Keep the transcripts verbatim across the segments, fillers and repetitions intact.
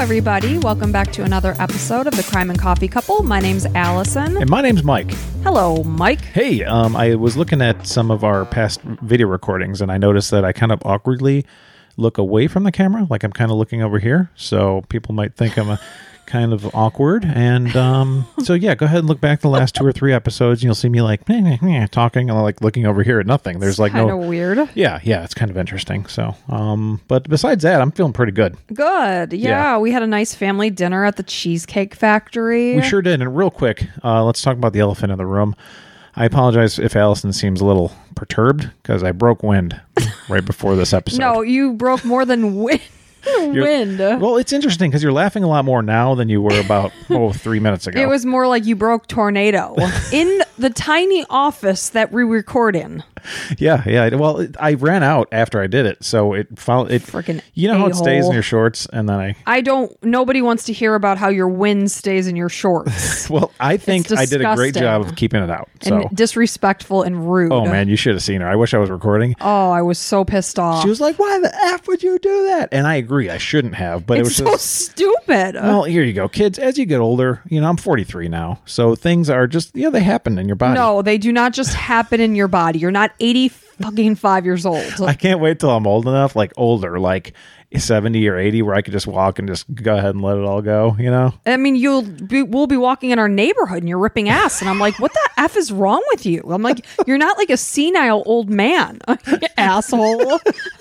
everybody. Welcome back to another episode of the Crime and Coffee Couple. My name's Allison. And my name's Mike. Hello, Mike. Hey, um, I was looking at some of our past video recordings, and I noticed that I kind of awkwardly look away from the camera, like I'm kind of looking over here. So people might think I'm a kind of awkward. And um, so, yeah, go ahead and look back the last two or three episodes, and you'll see me like meh, meh, meh, talking and like looking over here at nothing. There's like kind no of weird. Yeah, yeah, it's kind of interesting. So, um, but besides that, I'm feeling pretty good. Good. Yeah, Yeah. we had a nice family dinner at the Cheesecake Factory. We sure did. And real quick, uh, let's talk about the elephant in the room. I apologize if Allison seems a little perturbed because I broke wind right before this episode. No, you broke more than wind. wind. Well, it's interesting because you're laughing a lot more now than you were about oh three minutes ago. It was more like you broke tornado in the tiny office that we record in. Yeah, yeah. Well, it, I ran out after I did it, so it found it. Freaking you know how it stays a-hole. in your shorts, and then I. I don't. Nobody wants to hear about how your wind stays in your shorts. Well, I think It's I did a great disgusting. job of keeping it out. So. And disrespectful and rude. Oh man, you should have seen her. I wish I was recording. Oh, I was so pissed off. She was like, "Why the f would you do that?" And I agree, I shouldn't have. But it's it was so just, stupid. Well, here you go, kids. As you get older, you know, I'm forty-three now, so things are just yeah, they happen in your body. No, they do not just happen in your body. You're not eighty fucking five years old. I can't wait till I'm old enough, like older, like seventy or eighty, where I could just walk and just go ahead and let it all go, you know? I mean, you'll be, we'll be walking in our neighborhood and you're ripping ass. And I'm like, what the F is wrong with you? I'm like, you're not like a senile old man, asshole.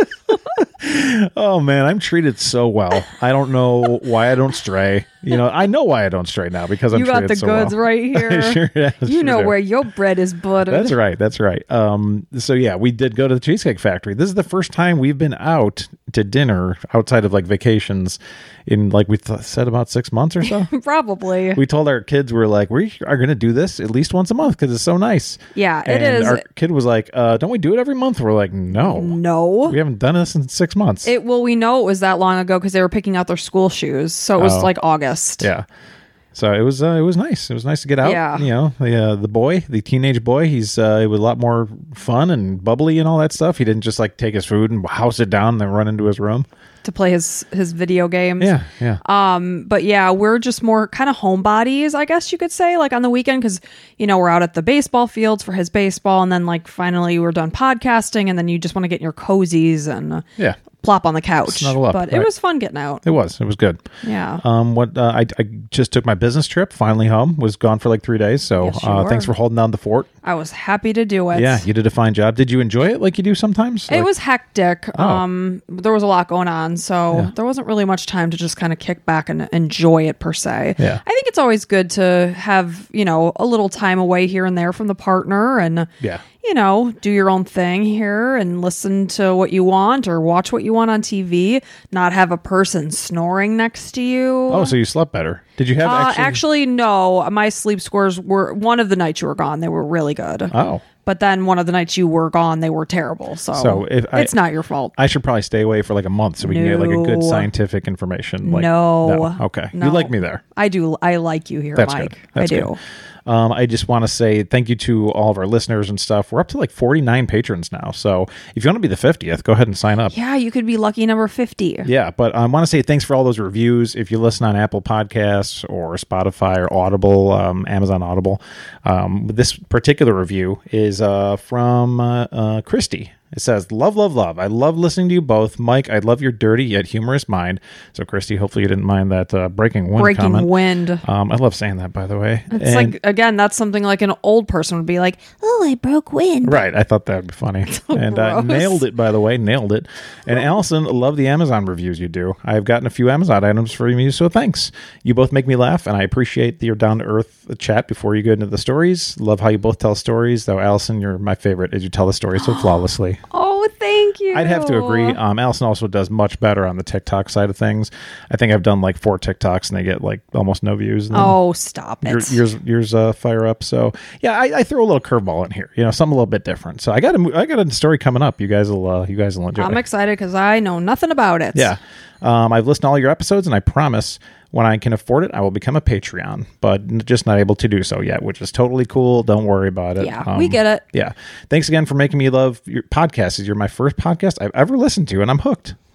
Oh man, I'm treated so well. I don't know why I don't stray. You know, I know why I don't stray now because I'm You got treated the so goods well. right here. sure, yeah, you sure know do. where your bread is buttered. That's right. That's right. Um, so yeah, we did go to the Cheesecake Factory. This is the first time we've been out to dinner outside of like vacations in like we th- said about six months or so. Probably. We told our kids we're like we are going to do this at least once a month because it's so nice. Yeah, it and is. Our kid was like, uh, "Don't we do it every month?" We're like, "No, No. we haven't done this in six months." It well, we know it was that long ago because they were picking out their school shoes. So it was Oh. like August. Yeah. So it was uh, it was nice. It was nice to get out. Yeah. You know, the uh, the boy, the teenage boy, he's uh, it was a lot more fun and bubbly and all that stuff. He didn't just like take his food and house it down and then run into his room. To play his his video games. Yeah, yeah. Um, but yeah, we're just more kind of homebodies, I guess you could say, like on the weekend, because you know we're out at the baseball fields for his baseball, and then like finally we're done podcasting, and then you just want to get in your cozies and uh, Yeah. plop on the couch. Snuggle up, but right. it was fun getting out. It was. It was good. Yeah. Um, what uh, I, I just took my business trip. Finally home. Was gone for like three days. So Yes, you uh, were. thanks for holding down the fort. I was happy to do it. Yeah, you did a fine job. Did you enjoy it like you do sometimes? It Like- was hectic. Oh. Um, there was a lot going on, so Yeah. there wasn't really much time to just kind of kick back and enjoy it per se. Yeah. I think it's always good to have, you know, a little time away here and there from the partner and, Yeah. you know, do your own thing here and listen to what you want or watch what you want on T V, not have a person snoring next to you. Oh, so you slept better. Did you have uh, actually? actually, no. My sleep scores were one of the nights you were gone. They were really good. Oh. But then one of the nights you were gone, they were terrible. So, So if I- it's not your fault. I should probably stay away for like a month so we can get like a good No. scientific information. Like, No. Okay. No. You like me there. I do. I like you here, That's Mike. good. That's I do. good. Um, I just want to say thank you to all of our listeners and stuff. We're up to like forty-nine patrons now. So if you want to be the fiftieth, go ahead and sign up. Yeah, you could be lucky number fifty. Yeah, but I want to say thanks for all those reviews. If you listen on Apple Podcasts or Spotify or Audible, um, Amazon Audible, um, this particular review is uh, from uh, uh, Christy. It says, love, love, love. I love listening to you both. Mike, I love your dirty yet humorous mind. So, Christy, hopefully you didn't mind that uh, breaking wind Breaking comment. wind. Um, I love saying that, by the way. It's And- like, again, that's something like an old person would be like, oh, I broke wind. Right. I thought that would be funny. and uh, gross. nailed it, by the way. Nailed it. And Allison, love the Amazon reviews you do. I've gotten a few Amazon items for you, so thanks. You both make me laugh, and I appreciate your down-to-earth chat before you get into the stories. Love how you both tell stories, though, Allison, you're my favorite as you tell the stories so flawlessly. Oh, thank you. I'd have to agree. Um, Allison also does much better on the TikTok side of things. I think I've done like four TikToks, and they get like almost no views. And then Oh, stop it. your, yours, yours uh, fire up. So yeah, I, I throw a little curveball in here. You know, something a little bit different. So I got a, I got a story coming up. You guys will, uh, you guys will enjoy. I'm excited because I know nothing about it. Yeah, um, I've listened to all your episodes, and I promise when I can afford it, I will become a Patreon, but n- just not able to do so yet, which is totally cool. Don't worry about it. Yeah, we get it. Yeah. Thanks again for making me love your podcast. You're my first podcast I've ever listened to, and I'm hooked.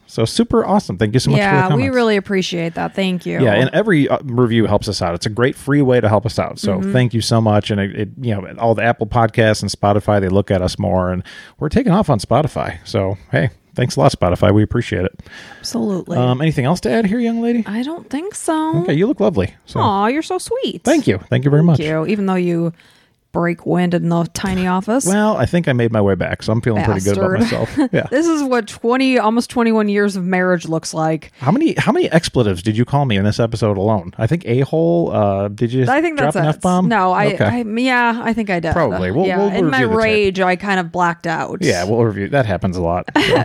So super awesome. Thank you so much for the Yeah, comments. we really appreciate that. Thank you. Yeah, and every uh, review helps us out. It's a great free way to help us out. So Mm-hmm. thank you so much. And it, it, you know, all the Apple Podcasts and Spotify, they look at us more, and we're taking off on Spotify. So hey, thanks a lot, Spotify. We appreciate it. Absolutely. Um, anything else to add here, young lady? I don't think so. Okay, you look lovely. So Aw, you're so sweet. thank you. Thank you very much. Thank you. Even though you break wind in the tiny office. Well, I think I made my way back, so I'm feeling pretty good about Bastard. myself. Yeah. This is what twenty, almost twenty-one years of marriage looks like. How many how many expletives did you call me in this episode alone? I think a hole. Uh, did you? I think drop that's an it. F bomb? No, I, Okay. I, yeah, I think I did. Probably. We'll- yeah, we'll in my review the tape. rage, I kind of blacked out. yeah, we'll review. That happens a lot. So.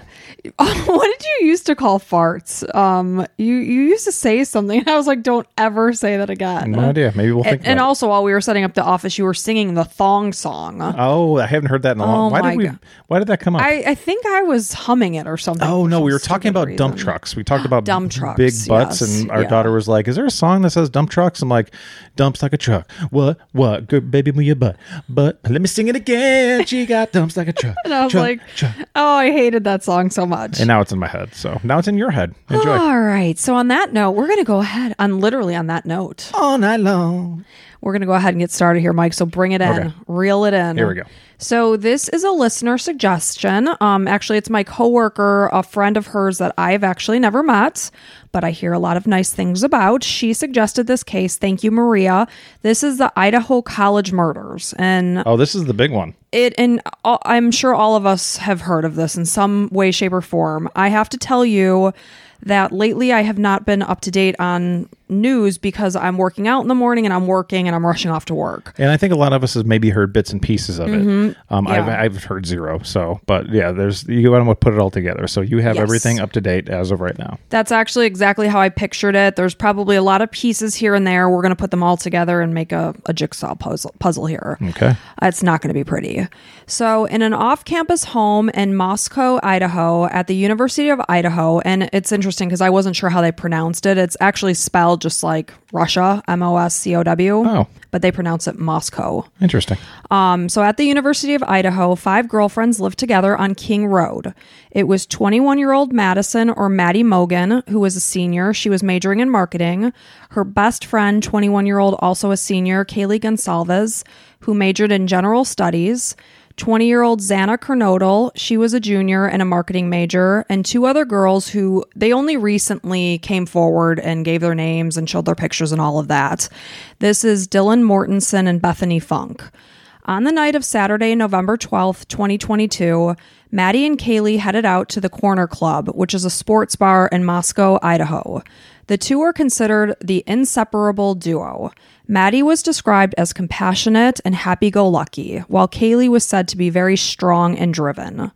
What did you used to call farts? Um, you you used to say something, and I was like, "Don't ever say that again." No idea. Maybe we'll think. And, and about it. also, while we were setting up the office, you were singing the thong song. Oh, I haven't heard that in a long. Oh Why my did we? God. Why did that come up? I, I think I was humming it or something. Oh for no, some we were talking stupid about dump reason. trucks. We talked about Dump trucks, big butts, yes, and our yeah. daughter was like, "Is there a song that says dump trucks?" I'm like, "Dumps like a truck." What? What? Good baby, move your butt. But let me sing it again. She got dumps like a truck. And I was truck, like, truck. "Oh, I hated that song so much." And now it's in my head. So now it's in your head. Enjoy. All right. So on that note, we're going to go ahead on literally on that note. All night long. We're going to go ahead and get started here, Mike. So bring it in, Okay. reel it in. Here we go. So this is a listener suggestion. Um, actually, it's my coworker, a friend of hers that I've actually never met, but I hear a lot of nice things about. She suggested this case. Thank you, Maria. This is the Idaho College murders, and Oh, this is the big one. it and all- I'm sure all of us have heard of this in some way, shape, or form. I have to tell you that lately I have not been up to date on news because I'm working out in the morning and I'm working and I'm rushing off to work. And I think a lot of us has maybe heard bits and pieces of it. Um, I've, Mm-hmm. Yeah. I've heard zero. So, but yeah, there's you want to put it all together. So you have Yes. everything up to date as of right now. That's actually exactly how I pictured it. There's probably a lot of pieces here and there. We're going to put them all together and make a, a jigsaw puzzle, puzzle here. Okay. It's not going to be pretty. So, in an off campus home in Moscow, Idaho, at the University of Idaho, and it's interesting because I wasn't sure how they pronounced it. It's actually spelled just like Russia, M O S C O W, Oh. but they pronounce it Moscow. Interesting. Um, so at the University of Idaho, five girlfriends lived together on King Road. It was twenty-one-year-old Madison, or Maddie Mogan, who was a senior. She was majoring in marketing. Her best friend, twenty-one-year-old, also a senior, Kaylee Gonsalves, who majored in general studies. twenty-year-old Xana Kernodle, she was a junior and a marketing major, and two other girls who they only recently came forward and gave their names and showed their pictures and all of that. This is Dylan Mortensen and Bethany Funk. On the night of Saturday, November twelfth, twenty twenty-two, Maddie and Kaylee headed out to the Corner Club, which is a sports bar in Moscow, Idaho. The two are considered the inseparable duo. Maddie was described as compassionate and happy-go-lucky, while Kaylee was said to be very strong and driven.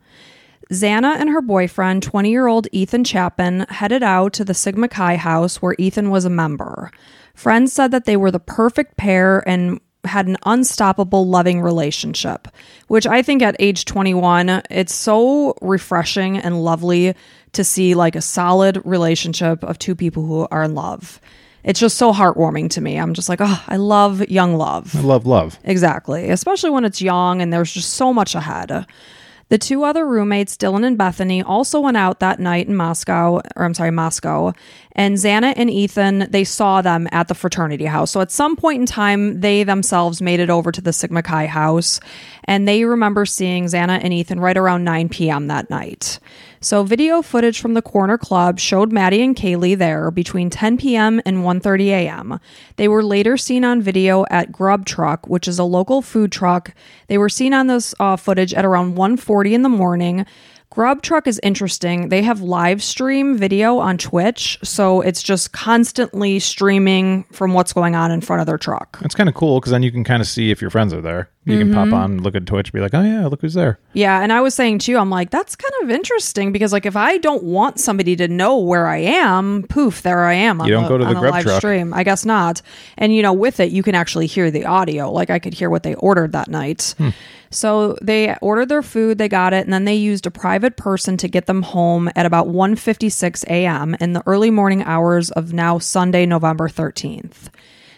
Xana and her boyfriend, twenty-year-old Ethan Chapman, headed out to the Sigma Chi house where Ethan was a member. Friends said that they were the perfect pair and had an unstoppable, loving relationship, which I think at age twenty-one, it's so refreshing and lovely to see like a solid relationship of two people who are in love. It's just so heartwarming to me. I'm just like, oh, I love young love. I love love. Exactly. Especially when it's young and there's just so much ahead. The two other roommates, Dylan and Bethany, also went out that night in Moscow, or I'm sorry, Moscow. And Xana and Ethan, they saw them at the fraternity house. So at some point in time, they themselves made it over to the Sigma Chi house. And they remember seeing Xana and Ethan right around nine p.m. that night. So video footage from the Corner Club showed Maddie and Kaylee there between ten p.m. and one thirty a.m. They were later seen on video at Grub Truck, which is a local food truck. They were seen on this uh, footage at around one forty in the morning. Grub Truck is interesting. They have live stream video on Twitch, so it's just constantly streaming from what's going on in front of their truck. That's kind of cool because then you can kind of see if your friends are there. You can Mm-hmm. pop on, look at Twitch, and be like, oh yeah, look who's there. Yeah, and I was saying too, I'm like, that's kind of interesting because like if I don't want somebody to know where I am, poof, there I am on You don't the, go to the on a Grub live Truck. stream. I guess not. And you know, with it, you can actually hear the audio. Like I could hear what they ordered that night. Hmm. So they ordered their food, they got it, and then they used a private person to get them home at about one fifty-six a.m. in the early morning hours of now Sunday, November thirteenth.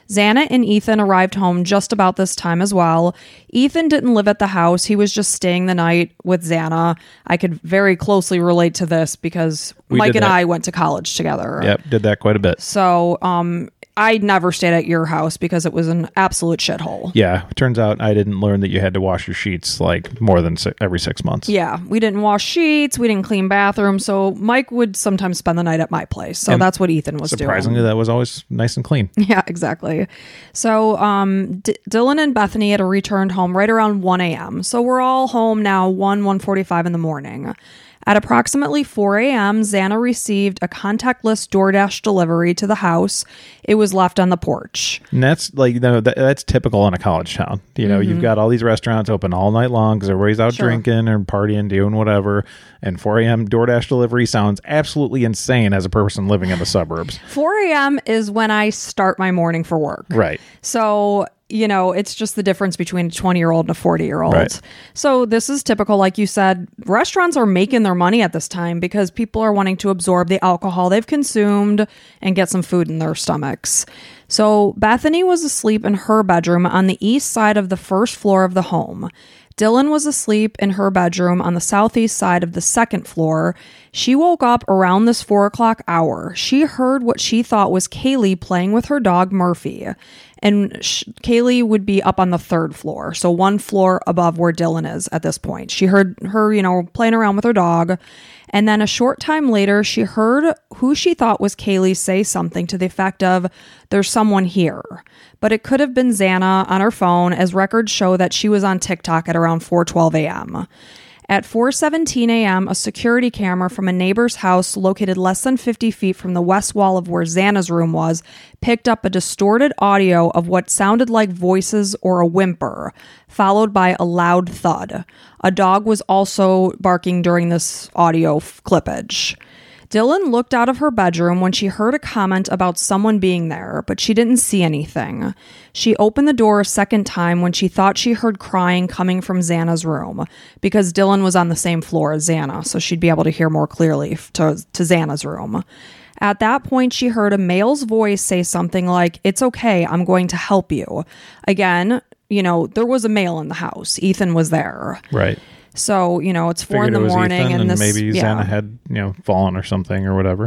Xana and Ethan arrived home just about this time as well. Ethan didn't live at the house. He was just staying the night with Xana. I could very closely relate to this because We Mike did and that. I went to college together. Yep, did that quite a bit. So um, I never stayed at your house because it was an absolute shithole. Yeah, it turns out I didn't learn that you had to wash your sheets like more than si- every six months. Yeah, we didn't wash sheets. We didn't clean bathrooms. So Mike would sometimes spend the night at my place. So And that's what Ethan was Surprisingly, doing. that was always nice and clean. Yeah, exactly. So um, D- Dylan and Bethany had returned home right around one a.m. So we're all home now, one, one forty-five in the morning. At approximately four a.m., Xana received a contactless DoorDash delivery to the house. It was left on the porch. And that's like, you know, that, that's typical in a college town. You know, you've got all these restaurants open all night long because everybody's out Sure. drinking or partying, doing whatever. And four a.m. DoorDash delivery sounds absolutely insane as a person living in the suburbs. four a.m. is when I start my morning for work. Right. So, you know, it's just the difference between a twenty-year-old and a forty-year-old. Right. So this is typical. Like you said, restaurants are making their money at this time because people are wanting to absorb the alcohol they've consumed and get some food in their stomachs. So Bethany was asleep in her bedroom on the east side of the first floor of the home. Dylan was asleep in her bedroom on the southeast side of the second floor. She woke up around this four o'clock hour. She heard what she thought was Kaylee playing with her dog Murphy. And sh- Kaylee would be up on the third floor, so one floor above where Dylan is at this point. She heard her, you know, playing around with her dog. And then a short time later, she heard who she thought was Kaylee say something to the effect of, "There's someone here." But it could have been Xana on her phone, as records show that she was on TikTok at around four twelve a.m. At four seventeen a.m., a security camera from a neighbor's house located less than fifty feet from the west wall of where Xana's room was picked up a distorted audio of what sounded like voices or a whimper, followed by a loud thud. A dog was also barking during this audio f- clippage. Dylan looked out of her bedroom when she heard a comment about someone being there, but she didn't see anything. She opened the door a second time when she thought she heard crying coming from Xana's room, because Dylan was on the same floor as Xana, so she'd be able to hear more clearly to, to Xana's room. At that point, she heard a male's voice say something like, "It's okay, I'm going to help you." Again, you know, there was a male in the house. Ethan was there. Right. So, you know, it's four Figured in the it was morning Ethan, and and this maybe yeah. Xana had, you know, fallen or something or whatever.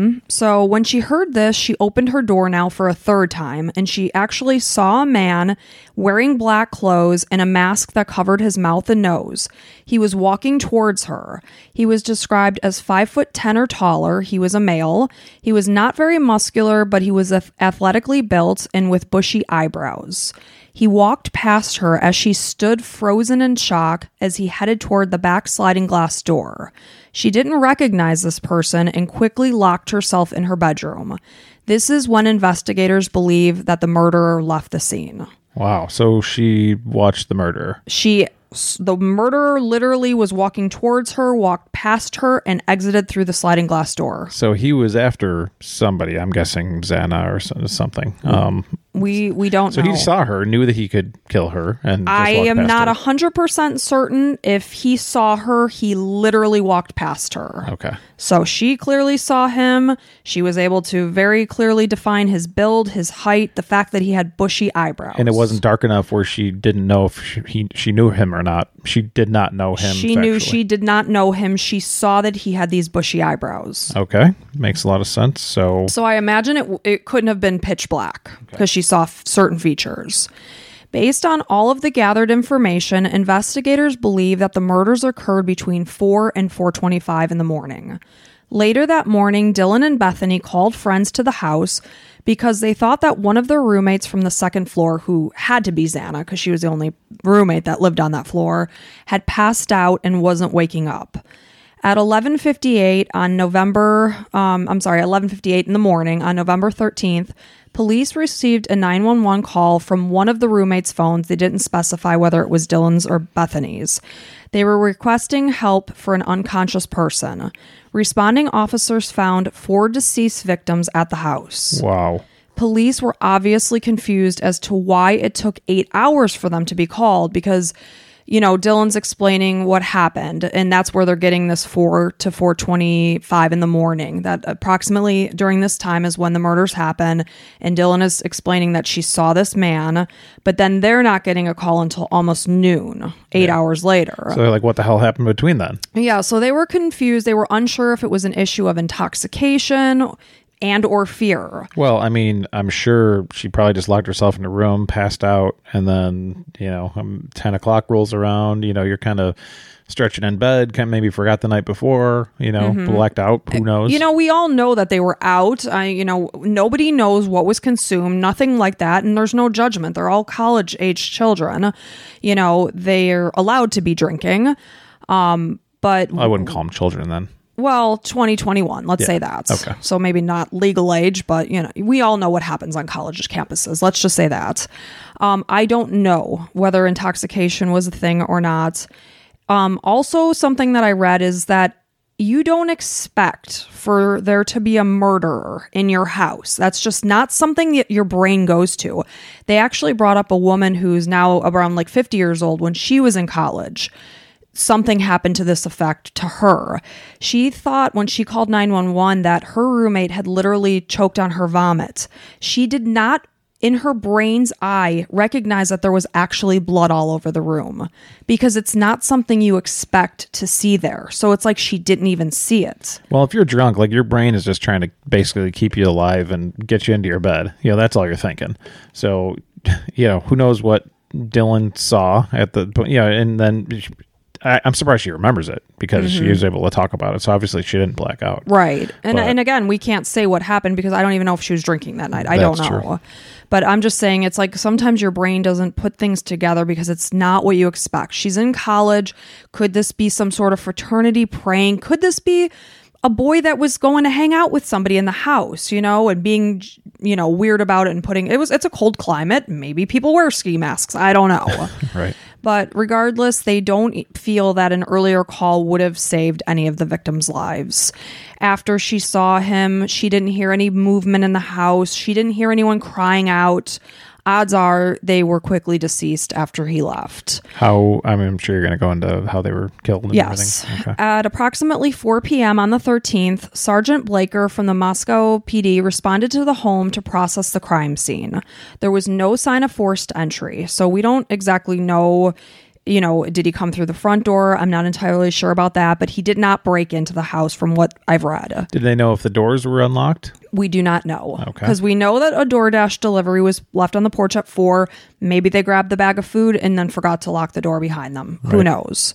So when she heard this, she opened her door now for a third time, and she actually saw a man wearing black clothes and a mask that covered his mouth and nose. He was walking towards her. He was described as five foot ten or taller. He was a male. He was not very muscular, but he was ath- athletically built and with bushy eyebrows. He walked past her as she stood frozen in shock as he headed toward the back sliding glass door. She didn't recognize this person and quickly locked herself in her bedroom. This is when investigators believe that the murderer left the scene. Wow. So she watched the murderer. She, the murderer literally was walking towards her, walked past her, and exited through the sliding glass door. So he was after somebody, I'm guessing Xana or so- something. Um, We we don't so know. he saw her, knew that he could kill her, and just I walked am past not her. one hundred percent certain if he saw her. He literally walked past her. Okay. So she clearly saw him. She was able to very clearly define his build, his height, the fact that he had bushy eyebrows. And it wasn't dark enough where she didn't know if she, he, she knew him or not. She did not know him. She knew factually. she did not know him. She saw that he had these bushy eyebrows. Okay. Makes a lot of sense. So, So I imagine it it couldn't have been pitch black because she saw f- certain features. Based on all of the gathered information, investigators believe that the murders occurred between four and four twenty-five in the morning. Later that morning, Dylan and Bethany called friends to the house because they thought that one of their roommates from the second floor, who had to be Xana because she was the only roommate that lived on that floor, had passed out and wasn't waking up. At eleven fifty-eight on November, um, I'm sorry, eleven fifty-eight in the morning on November thirteenth, police received a nine one one call from one of the roommates' phones. They didn't specify whether it was Dylan's or Bethany's. They were requesting help for an unconscious person. Responding officers found four deceased victims at the house. wow. Police were obviously confused as to why it took eight hours for them to be called because you know, Dylan's explaining what happened, and that's where they're getting this four to four twenty-five in the morning. That approximately during this time is when the murders happen, and Dylan is explaining that she saw this man, but then they're not getting a call until almost noon, eight yeah. hours later. So they're like, what the hell happened between then? Yeah, so they were confused. They were unsure if it was an issue of intoxication and or fear. Well, I mean, I'm sure she probably just locked herself in a room, passed out, and then, you know, um, ten o'clock rolls around, you know, you're kind of stretching in bed, kind of maybe forgot the night before, you know, mm-hmm. blacked out, who knows? You know, we all know that they were out. I, you know, nobody knows what was consumed, nothing like that, and there's no judgment. They're all college-age children. You know, they're allowed to be drinking, um, but... I wouldn't call them children then. Well, twenty twenty-one, let's yeah. say that. Okay. So maybe not legal age, but you know, we all know what happens on college campuses. Let's just say that. Um, I don't know whether intoxication was a thing or not. Um, also, something that I read is that you don't expect for there to be a murderer in your house. That's just not something that your brain goes to. They actually brought up a woman who's now around like fifty years old when she was in college. Something happened to this effect to her. She thought when she called nine one one that her roommate had literally choked on her vomit. She did not, in her brain's eye, recognize that there was actually blood all over the room because it's not something you expect to see there. So it's like she didn't even see it. Well, if you're drunk, like your brain is just trying to basically keep you alive and get you into your bed. You know, that's all you're thinking. So, you know, who knows what Dylan saw at the, you know, and then... I, I'm surprised she remembers it because mm-hmm. she was able to talk about it. So obviously she didn't black out. Right. And but, and again, we can't say what happened because I don't even know if she was drinking that night. I don't know. True. But I'm just saying it's like sometimes your brain doesn't put things together because it's not what you expect. She's in college. Could this be some sort of fraternity prank? Could this be a boy that was going to hang out with somebody in the house, you know, and being, you know, weird about it and putting it was it's a cold climate. Maybe people wear ski masks. I don't know. Right. But regardless, they don't feel that an earlier call would have saved any of the victims' lives. After she saw him, she didn't hear any movement in the house. She didn't hear anyone crying out. Odds are they were quickly deceased after he left. How, I mean, I'm sure you're going to go into how they were killed and yes. everything. Okay. At approximately four p.m. on the thirteenth, Sergeant Blaker from the Moscow P D responded to the home to process the crime scene. There was no sign of forced entry, so we don't exactly know, you know, did he come through the front door? I'm not entirely sure about that, but he did not break into the house from what I've read. Did they know if the doors were unlocked? We do not know. Okay. Because we know that a DoorDash delivery was left on the porch at four. Maybe they grabbed the bag of food and then forgot to lock the door behind them. Right. Who knows?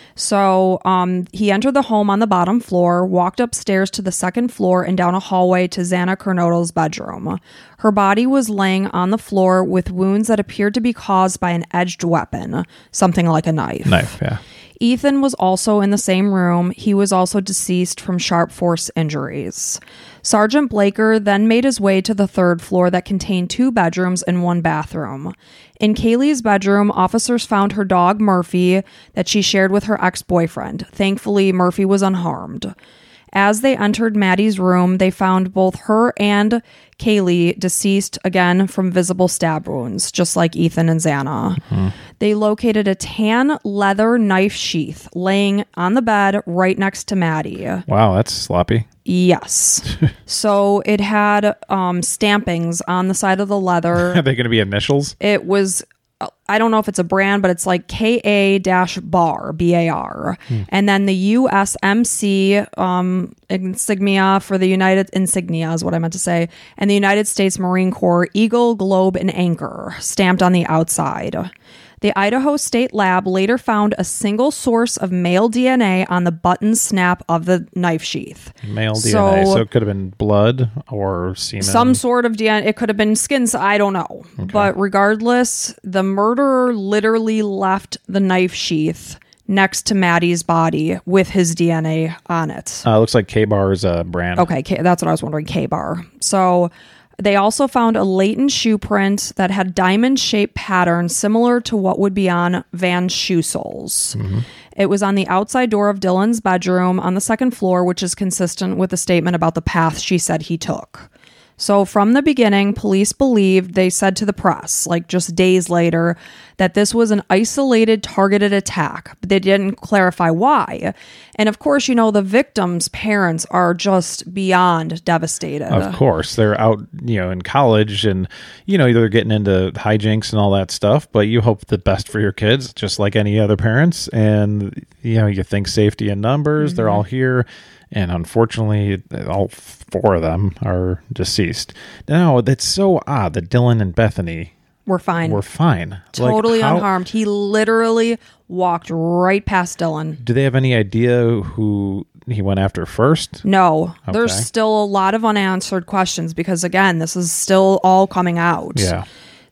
So um, he entered the home on the bottom floor, walked upstairs to the second floor and down a hallway to Xana Kernodle's bedroom. Her body was laying on the floor with wounds that appeared to be caused by an edged weapon, something like a knife. Knife, yeah. Ethan was also in the same room. He was also deceased from sharp force injuries. Sergeant Blaker then made his way to the third floor that contained two bedrooms and one bathroom. In Kaylee's bedroom, officers found her dog Murphy that she shared with her ex-boyfriend. Thankfully, Murphy was unharmed. As they entered Maddie's room, they found both her and Kaylee deceased, again from visible stab wounds, just like Ethan and Xana. Mm-hmm. They located a tan leather knife sheath laying on the bed right next to Maddie. Wow, that's sloppy. Yes. So it had um, stampings on the side of the leather. Are they going to be initials? It was... I don't know if it's a brand, but it's like K A-bar, B A R. Hmm. And then the U S M C um, insignia for the United insignia is what I meant to say. And the United States Marine Corps Eagle, Globe, and Anchor stamped on the outside. The Idaho State Lab later found a single source of male D N A on the button snap of the knife sheath. Male so, D N A, so it could have been blood or semen? Some sort of D N A. It could have been skin, I don't know. Okay. But regardless, the murderer literally left the knife sheath next to Maddie's body with his D N A on it. Uh, looks like K-Bar is a brand. Okay, K- that's what I was wondering, K-Bar. So... They also found a latent shoe print that had diamond-shaped pattern similar to what would be on Van's shoe soles. Mm-hmm. It was on the outside door of Dylan's bedroom on the second floor, which is consistent with the statement about the path she said he took. So from the beginning, police believed, they said to the press, like just days later, that this was an isolated, targeted attack, but they didn't clarify why. And of course, you know, the victims' parents are just beyond devastated. Of course, they're out, you know, in college and, you know, they're getting into hijinks and all that stuff, but you hope the best for your kids, just like any other parents. And, you know, you think safety in numbers, mm-hmm. They're all here. And unfortunately, all four of them are deceased. Now, that's so odd that Dylan and Bethany were fine. Were fine. Totally like, how, unharmed. He literally walked right past Dylan. Do they have any idea who he went after first? No. Okay. There's still a lot of unanswered questions because, again, this is still all coming out. Yeah.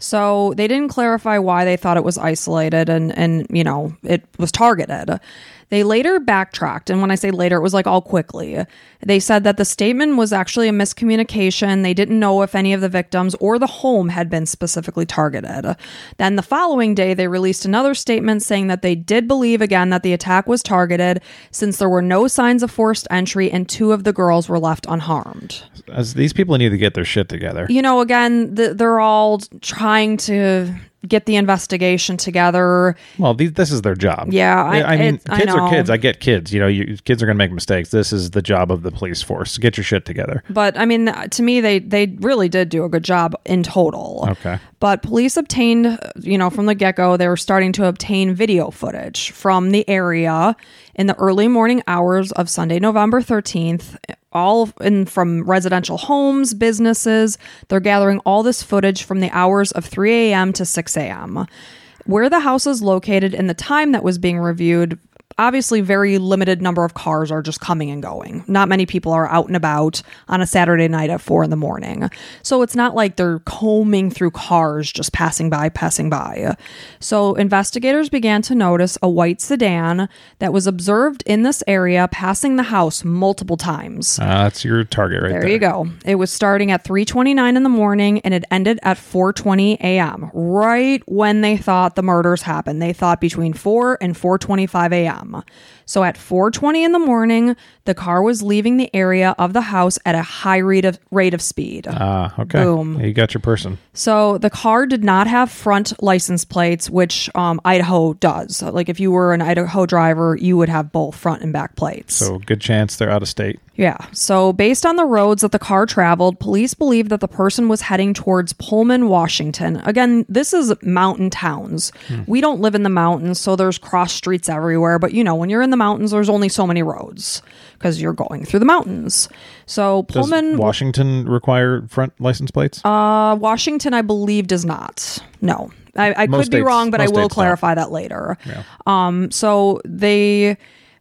So they didn't clarify why they thought it was isolated and, and you know, it was targeted. They later backtracked, and when I say later, it was like all quickly. They said that the statement was actually a miscommunication. They didn't know if any of the victims or the home had been specifically targeted. Then the following day, they released another statement saying that they did believe again that the attack was targeted since there were no signs of forced entry and two of the girls were left unharmed. As these people need to get their shit together. You know, again, the, they're all trying to get the investigation together. Well, these, this is their job. Yeah, I, I mean, it, kids I are kids. I get kids. You know, you, kids are going to make mistakes. This is the job of the police force. Get your shit together. But I mean, to me, they they really did do a good job in total. Okay. But police obtained, you know, from the get-go, they were starting to obtain video footage from the area in the early morning hours of Sunday, November thirteenth, all in from residential homes, businesses. They're gathering all this footage from the hours of three a.m. to six a.m. Where the house is located and the time that was being reviewed, obviously very limited number of cars are just coming and going. Not many people are out and about on a Saturday night at four in the morning. So it's not like they're combing through cars, just passing by, passing by. So investigators began to notice a white sedan that was observed in this area passing the house multiple times. Uh, that's your target right there. There you go. It was starting at three twenty-nine in the morning and it ended at four twenty a.m. right when they thought the murders happened. They thought between four and four twenty-five a.m. So at four twenty in the morning, the car was leaving the area of the house at a high rate of rate of speed. Ah, uh, okay. Boom. You got your person. So the car did not have front license plates, which um, Idaho does. Like if you were an Idaho driver, you would have both front and back plates. So good chance they're out of state. Yeah. So based on the roads that the car traveled, police believe that the person was heading towards Pullman, Washington. Again, this is mountain towns. Hmm. We don't live in the mountains, so there's cross streets everywhere. But, you know, when you're in the mountains, there's only so many roads because you're going through the mountains. So Pullman... Does Washington require front license plates? Uh, Washington, I believe, does not. No. I, I could states, be wrong, but I will clarify don't. that later. Yeah. Um, so they...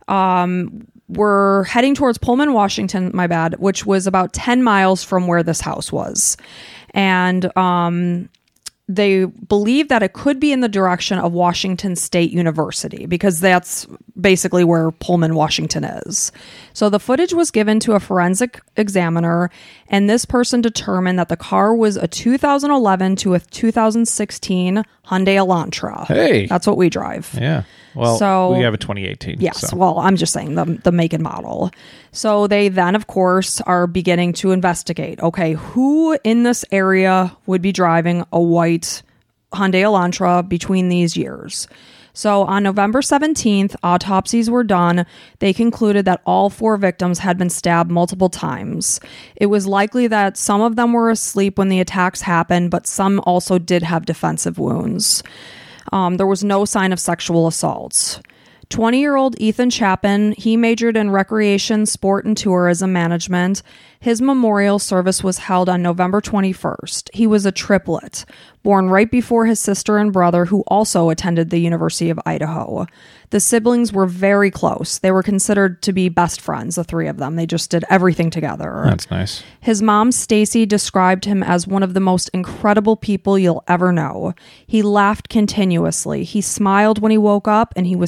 Um, were heading towards Pullman, Washington, my bad, which was about ten miles from where this house was. And um, they believe that it could be in the direction of Washington State University because that's basically where Pullman, Washington is. So the footage was given to a forensic examiner, and this person determined that the car was a two thousand eleven to a two thousand sixteen Hyundai Elantra. Hey! That's what we drive. Yeah. Well, so, we have a twenty eighteen. Yes. So. Well, I'm just saying the, the make and model. So they then, of course, are beginning to investigate. Okay, who in this area would be driving a white Hyundai Elantra between these years? So on November seventeenth, autopsies were done. They concluded that all four victims had been stabbed multiple times. It was likely that some of them were asleep when the attacks happened, but some also did have defensive wounds. Um, there was no sign of sexual assaults. twenty-year-old Ethan Chapin, he majored in recreation, sport, and tourism management. His memorial service was held on November twenty-first. He was a triplet, born right before his sister and brother, who also attended the University of Idaho. The siblings were very close. They were considered to be best friends, the three of them. They just did everything together. That's nice. His mom, Stacy, described him as one of the most incredible people you'll ever know. He laughed continuously. He smiled when he woke up, and he was still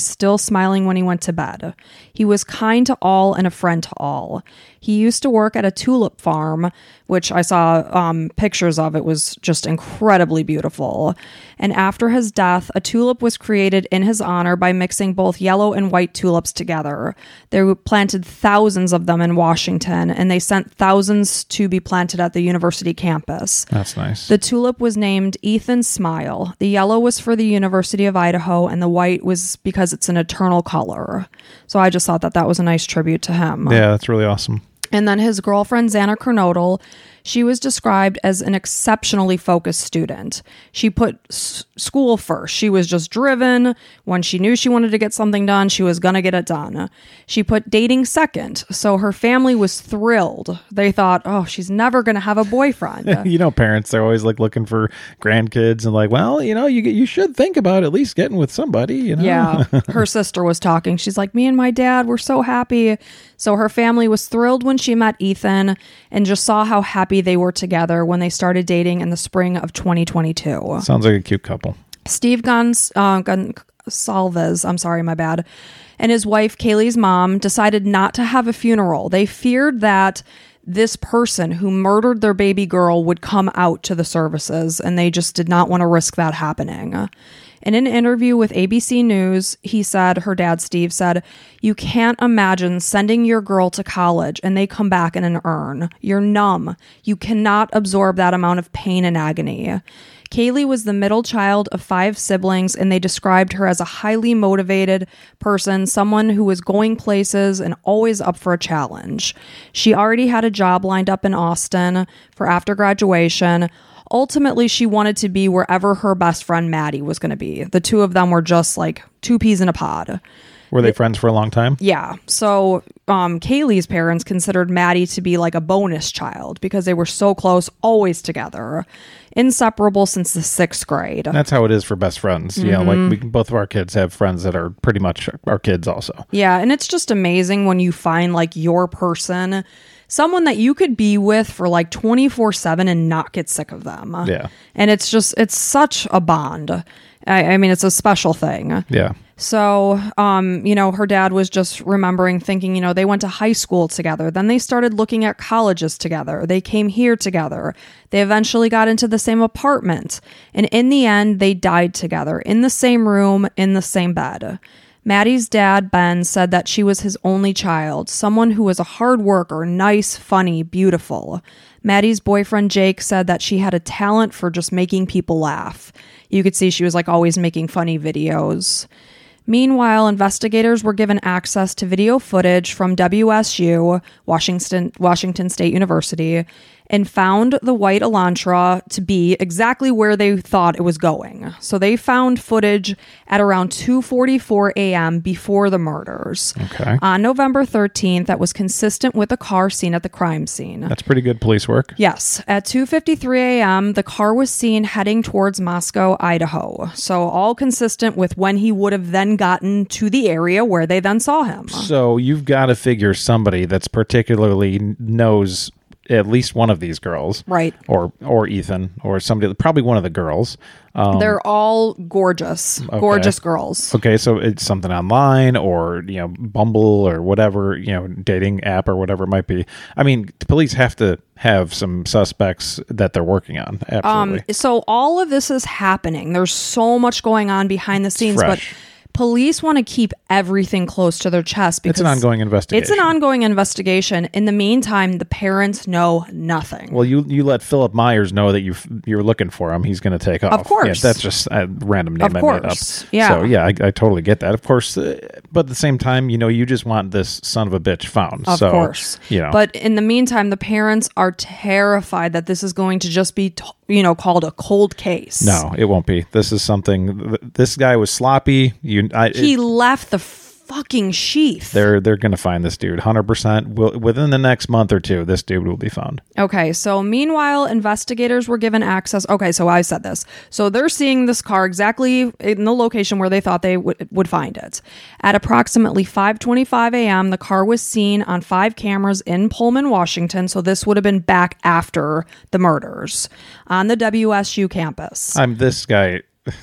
smiling when he went to bed. He was kind to all and a friend to all. He used to work at a tulip farm, which I saw um, pictures of. It was just incredibly beautiful. And after his death, a tulip was created in his honor by mixing both yellow and white tulips together. They planted thousands of them in Washington, and they sent thousands to be planted at the university campus. That's nice. The tulip was named Ethan Smile. The yellow was for the University of Idaho, and the white was because it's an eternal color. So I just thought that that was a nice tribute to him. Yeah, that's really awesome. And then his girlfriend, Xana Kernodle, she was described as an exceptionally focused student. She put s- school first. She was just driven. When she knew she wanted to get something done, she was going to get it done. She put dating second. So her family was thrilled. They thought, oh, she's never going to have a boyfriend. You know, parents, they're always like looking for grandkids and like, well, you know, you you should think about at least getting with somebody, you know? Yeah. Her sister was talking. She's like, me and my dad were so happy. So her family was thrilled when she met Ethan and just saw how happy they were together when they started dating in the spring of twenty twenty-two. Sounds like a cute couple. Steve Gons, uh, Gonsalves, I'm sorry, my bad, and his wife, Kaylee's mom, decided not to have a funeral. They feared that this person who murdered their baby girl would come out to the services, and they just did not want to risk that happening. In an interview with A B C News, he said, her dad, Steve, said, "You can't imagine sending your girl to college and they come back in an urn. You're numb. You cannot absorb that amount of pain and agony." Kaylee was the middle child of five siblings, and they described her as a highly motivated person, someone who was going places and always up for a challenge. She already had a job lined up in Austin for after graduation. Ultimately, she wanted to be wherever her best friend Maddie was going to be. The two of them were just like two peas in a pod. Were they friends for a long time? Yeah. So um, Kaylee's parents considered Maddie to be like a bonus child because they were so close, always together, inseparable since the sixth grade. That's how it is for best friends. Mm-hmm. Yeah, like we, both of our kids have friends that are pretty much our kids also. Yeah, and it's just amazing when you find like your person, someone that you could be with for like twenty-four seven and not get sick of them. Yeah. And it's just, it's such a bond. I, I mean, it's a special thing. Yeah. So, um, you know, her dad was just remembering thinking, you know, they went to high school together. Then they started looking at colleges together. They came here together. They eventually got into the same apartment. And in the end, they died together in the same room, in the same bed. Maddie's dad, Ben, said that she was his only child, someone who was a hard worker, nice, funny, beautiful. Maddie's boyfriend, Jake, said that she had a talent for just making people laugh. You could see she was like always making funny videos. Meanwhile, investigators were given access to video footage from W S U, Washington, Washington State University, and found the white Elantra to be exactly where they thought it was going. So they found footage at around two forty-four a.m. before the murders. Okay. On November thirteenth, that was consistent with the car seen at the crime scene. That's pretty good police work. Yes. At two fifty-three a.m., the car was seen heading towards Moscow, Idaho. So all consistent with when he would have then gotten to the area where they then saw him. So you've got to figure somebody that's particularly knows at least one of these girls, right? Or or Ethan, or somebody, probably one of the girls. Um, They're all gorgeous, okay. gorgeous girls. Okay, so it's something online, or you know, Bumble, or whatever, you know, dating app or whatever it might be. I mean, the police have to have some suspects that they're working on. Absolutely. Um, so all of this is happening. There's so much going on behind the scenes, but police want to keep everything close to their chest because it's an ongoing investigation. It's an ongoing investigation. In the meantime, the parents know nothing. Well, you you let Philip Myers know that you you're looking for him. He's going to take off. Of course, yeah, that's just a random name of I course. made up. Yeah. So yeah, I, I totally get that. Of course, uh, but at the same time, you know, you just want this son of a bitch found. Of so, course, you know. But in the meantime, the parents are terrified that this is going to just be, t- you know, called a cold case. No, it won't be. This is something. This guy was sloppy. You, I, he it, left the fucking sheath. They're they're gonna find this dude one hundred percent. Will within the next month or two, this dude will be found. Okay, so meanwhile, investigators were given access. Okay, so I said this. So they're seeing this car exactly in the location where they thought they w- would find it. At approximately five twenty-five a.m., the car was seen on five cameras in Pullman, Washington. So this would have been back after the murders on the W S U campus. I'm this guy.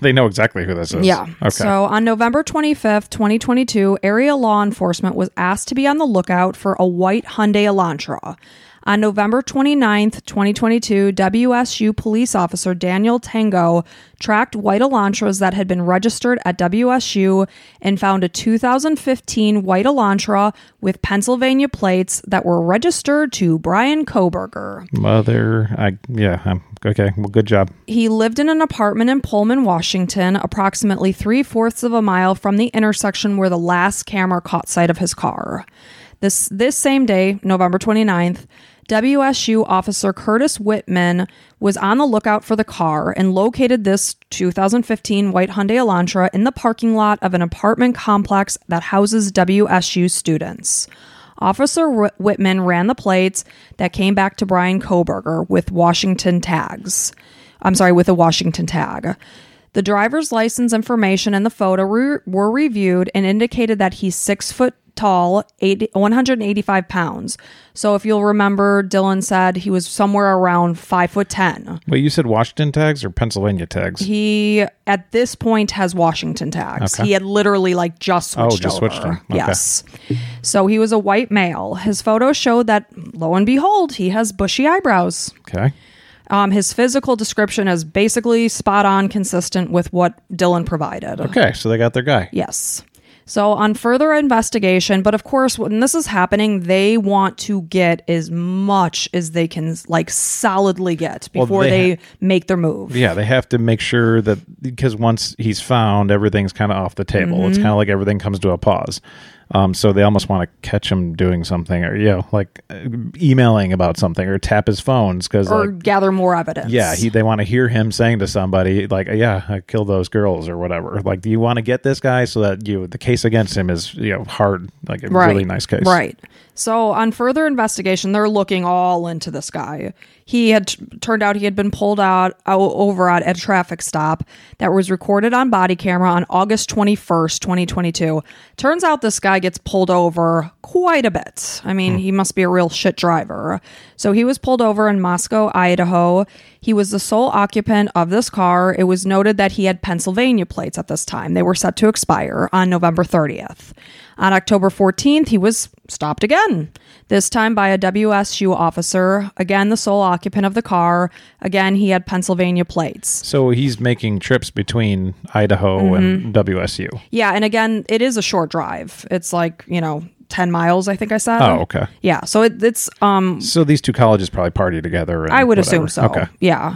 They know exactly who this is. Yeah. Okay. So on November twenty-fifth, twenty twenty-two, area law enforcement was asked to be on the lookout for a white Hyundai Elantra. On November twenty-ninth, twenty twenty-two, W S U police officer Daniel Tango tracked white Elantras that had been registered at W S U and found a two thousand fifteen white Elantra with Pennsylvania plates that were registered to Brian Koberger. Mother, I yeah, I'm, okay, well, good job. He lived in an apartment in Pullman, Washington, approximately three-fourths of a mile from the intersection where the last camera caught sight of his car. This this same day, November twenty-ninth, W S U officer Curtis Whitman was on the lookout for the car and located this two thousand fifteen white Hyundai Elantra in the parking lot of an apartment complex that houses W S U students. Officer Whitman ran the plates that came back to Brian Koberger with Washington tags. I'm sorry, with a Washington tag. The driver's license information and the photo re- were reviewed and indicated that he's six foot tall, eighty, one hundred eighty-five pounds. So if you'll remember, Dylan said he was somewhere around five foot ten. Wait, you said Washington tags or Pennsylvania tags? He, at this point, has Washington tags. Okay. He had literally like just switched Oh, just over. switched them. Okay. Yes. So he was a white male. His photo showed that, lo and behold, he has bushy eyebrows. Okay. Um, his physical description is basically spot on, consistent with what Dylan provided. Okay, so they got their guy. Yes. So on further investigation, but of course, when this is happening, they want to get as much as they can, like, solidly get before Well, they they, ha- make their move. Yeah, they have to make sure that, because once he's found, everything's kind of off the table. Mm-hmm. It's kind of like everything comes to a pause. Um, so they almost want to catch him doing something, or, you know, like uh, emailing about something, or tap his phones, because Or like, gather more evidence. yeah, he they want to hear him saying to somebody like, "Yeah, I killed those girls," or whatever. Like, do you want to get this guy so that you the case against him is, you know, hard, like a Right. really nice case, Right. So on further investigation, they're looking all into this guy. He had t- turned out he had been pulled out, out over at a traffic stop that was recorded on body camera on August twenty-first, twenty twenty-two. Turns out this guy gets pulled over quite a bit. I mean, hmm. he must be a real shit driver. So he was pulled over in Moscow, Idaho. He was the sole occupant of this car. It was noted that he had Pennsylvania plates at this time. They were set to expire on November thirtieth. On October fourteenth, he was stopped again, this time by a W S U officer. Again, the sole occupant of the car. Again, he had Pennsylvania plates. So he's making trips between Idaho mm-hmm. and W S U. Yeah, and again, it is a short drive. It's like, you know, ten miles, I think I said. Oh, okay. Yeah, so it, it's... um. So these two colleges probably party together. And I would whatever. assume so. Okay. Yeah.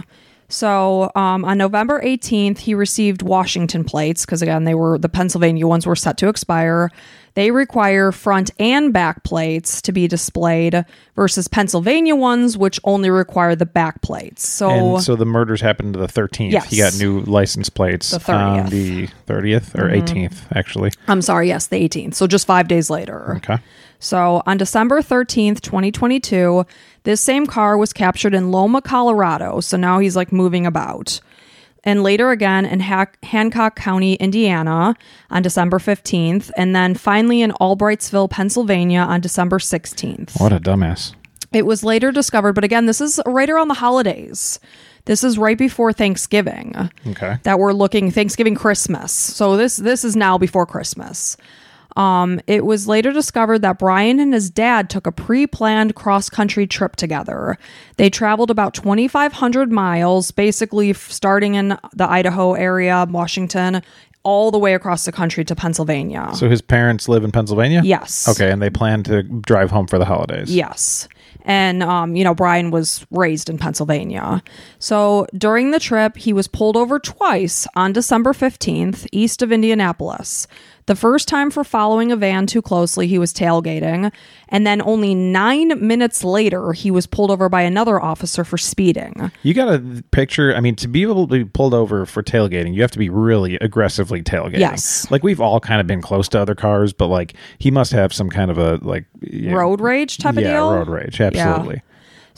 So um, on November eighteenth, he received Washington plates because, again, they were the Pennsylvania ones were set to expire. They require front and back plates to be displayed versus Pennsylvania ones, which only require the back plates. So, and so the murders happened to the thirteenth. Yes. He got new license plates the thirtieth. on the thirtieth or mm-hmm. eighteenth, actually. I'm sorry, yes, the eighteenth. So just five days later. Okay. So on December thirteenth, twenty twenty-two, this same car was captured in Loma, Colorado. So now he's like moving about. And later again in ha- Hancock County, Indiana on December fifteenth. And then finally in Albrightsville, Pennsylvania on December sixteenth. What a dumbass. It was later discovered, but again, this is right around the holidays. This is right before Thanksgiving. Okay. That we're looking, Thanksgiving, Christmas. So this this is now before Christmas. Um, it was later discovered that Brian and his dad took a pre-planned cross-country trip together. They traveled about twenty-five hundred miles, basically starting in the Idaho area, Washington, all the way across the country to Pennsylvania. So his parents live in Pennsylvania? Yes. Okay, and they plan to drive home for the holidays? Yes. And, um, you know, Brian was raised in Pennsylvania. So during the trip, he was pulled over twice on December fifteenth, east of Indianapolis. The first time for following a van too closely, he was tailgating. And then only nine minutes later, he was pulled over by another officer for speeding. You got to picture, I mean, to be able to be pulled over for tailgating, you have to be really aggressively tailgating. Yes. Like, we've all kind of been close to other cars, but, like, he must have some kind of a, like... You know, road rage type yeah, of deal? Yeah, road rage, absolutely. Yeah.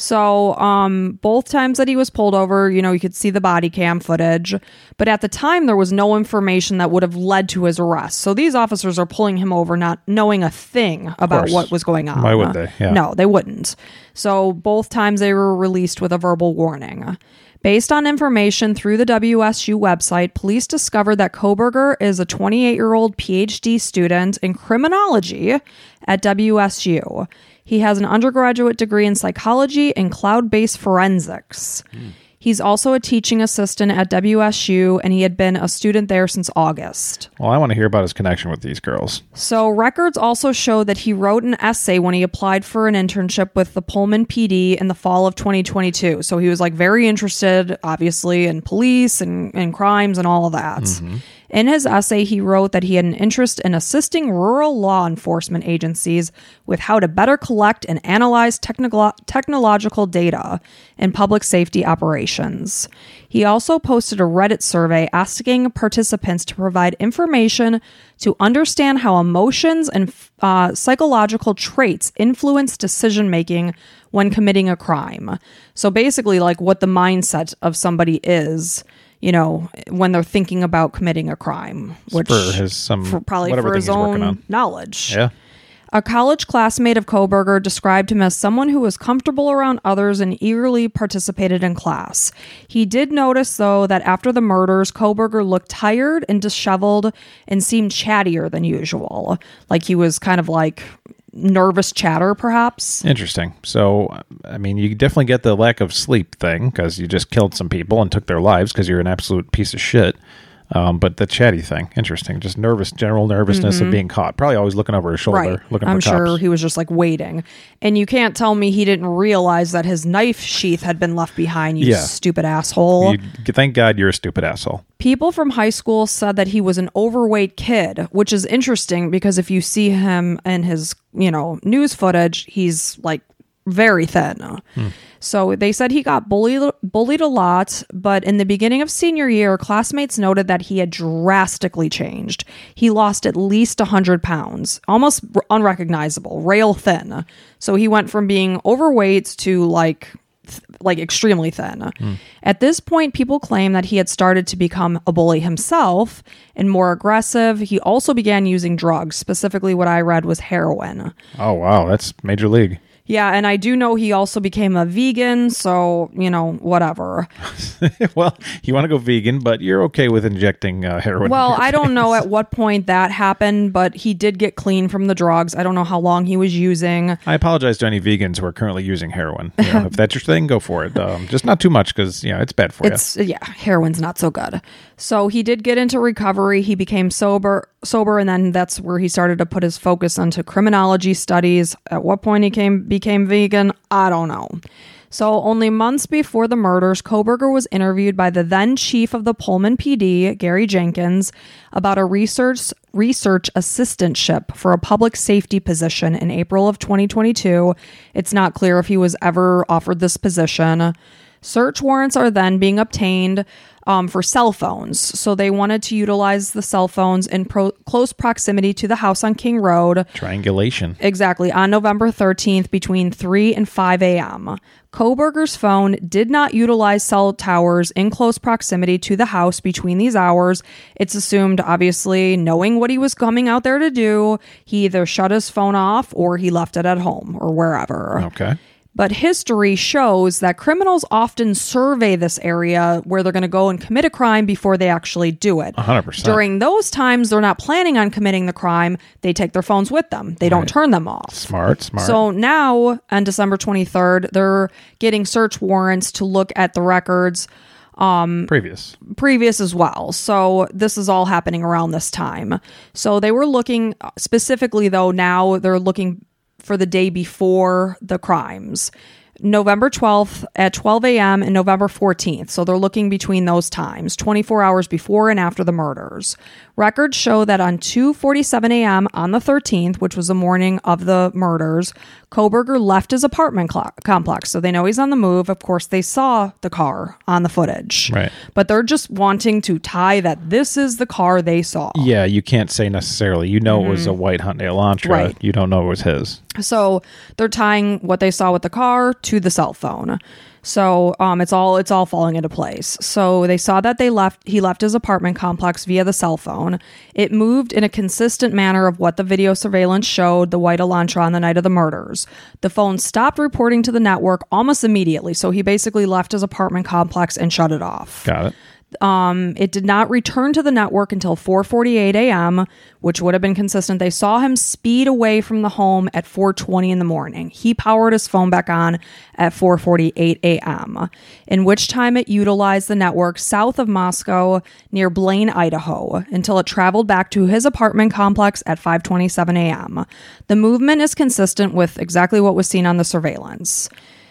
So um, both times that he was pulled over, you know, you could see the body cam footage. But at the time, there was no information that would have led to his arrest. So these officers are pulling him over not knowing a thing about what was going on. Why would they? Yeah. No, they wouldn't. So both times they were released with a verbal warning. Based on information through the W S U website, police discovered that Kohberger is a twenty-eight-year-old P H D student in criminology at W S U. He has an undergraduate degree in psychology and cloud-based forensics. Mm. He's also a teaching assistant at W S U, and he had been a student there since August. Well, I want to hear about his connection with these girls. So records also show that he wrote an essay when he applied for an internship with the Pullman P D in the fall of twenty twenty-two. So he was like very interested, obviously, in police and, and crimes and all of that. Mm-hmm. In his essay, he wrote that he had an interest in assisting rural law enforcement agencies with how to better collect and analyze technolo- technological data in public safety operations. He also posted a Reddit survey asking participants to provide information to understand how emotions and uh, psychological traits influence decision-making when committing a crime. So basically, like what the mindset of somebody is, you know, when they're thinking about committing a crime, which for his some for, probably for his own knowledge. Yeah. A college classmate of Kohberger described him as someone who was comfortable around others and eagerly participated in class. He did notice, though, that after the murders, Kohberger looked tired and disheveled and seemed chattier than usual. Like he was kind of like nervous chatter, perhaps. Interesting. So, I mean, you definitely get the lack of sleep thing because you just killed some people and took their lives because you're an absolute piece of shit. Um, but the chatty thing, interesting. Just nervous, general nervousness mm-hmm. of being caught. Probably always looking over his shoulder, right. looking I'm for cops. sure he was just like waiting. And you can't tell me he didn't realize that his knife sheath had been left behind, you yeah. stupid asshole. You, thank God you're a stupid asshole. People from high school said that he was an overweight kid, which is interesting because if you see him in his, you know, news footage, he's like very thin. Hmm. So they said he got bullied bullied a lot, but in the beginning of senior year, classmates noted that he had drastically changed. He lost at least one hundred pounds, almost unrecognizable, rail thin. So he went from being overweight to like th- like extremely thin. Hmm. At this point, people claim that he had started to become a bully himself and more aggressive. He also began using drugs. Specifically, what I read was heroin. Oh, wow. That's major league. Yeah, and I do know he also became a vegan, so, you know, whatever. Well, you want to go vegan, but you're okay with injecting uh, heroin. Well, I don't know at what point that happened, but he did get clean from the drugs. I don't know how long he was using. I apologize to any vegans who are currently using heroin. You know, if that's your thing, go for it. Um, just not too much because, you know, it's bad for it's, you. Yeah, heroin's not so good. So he did get into recovery. He became sober, sober, and then that's where he started to put his focus onto criminology studies. At what point he came became vegan, I don't know. So only months before the murders, Kohberger was interviewed by the then chief of the Pullman P D, Gary Jenkins, about a research research assistantship for a public safety position in April of twenty twenty-two. It's not clear if he was ever offered this position. Search warrants are then being obtained um, for cell phones. So they wanted to utilize the cell phones in pro- close proximity to the house on King Road. Triangulation. Exactly. On November thirteenth between three and five a.m. Kohberger's phone did not utilize cell towers in close proximity to the house between these hours. It's assumed, obviously, knowing what he was coming out there to do, he either shut his phone off or he left it at home or wherever. Okay. But history shows that criminals often survey this area where they're going to go and commit a crime before they actually do it. one hundred percent. During those times, they're not planning on committing the crime. They take their phones with them. They don't right. turn them off. Smart, smart. So now, on December twenty-third, they're getting search warrants to look at the records. Um, previous. Previous as well. So this is all happening around this time. So they were looking, specifically though, now they're looking for the day before the crimes. November twelfth at twelve a.m. and November fourteenth. So they're looking between those times, twenty-four hours before and after the murders. Records show that on two forty-seven a.m. on the thirteenth, which was the morning of the murders, Kohberger left his apartment cl- complex. So they know he's on the move. Of course, they saw the car on the footage. Right. But they're just wanting to tie that this is the car they saw. Yeah, you can't say necessarily. You know mm-hmm. it was a white Hyundai Elantra. Right. You don't know it was his. So they're tying what they saw with the car to the cell phone. So um, it's all it's all falling into place. So they saw that they left. He left his apartment complex via the cell phone. It moved in a consistent manner of what the video surveillance showed the white Elantra on the night of the murders. The phone stopped reporting to the network almost immediately. So he basically left his apartment complex and shut it off. Got it. Um, it did not return to the network until four forty-eight a.m., which would have been consistent. They saw him speed away from the home at four twenty in the morning. He powered his phone back on at four forty-eight a.m., in which time it utilized the network south of Moscow near Blaine, Idaho, until it traveled back to his apartment complex at five twenty-seven a.m. The movement is consistent with exactly what was seen on the surveillance.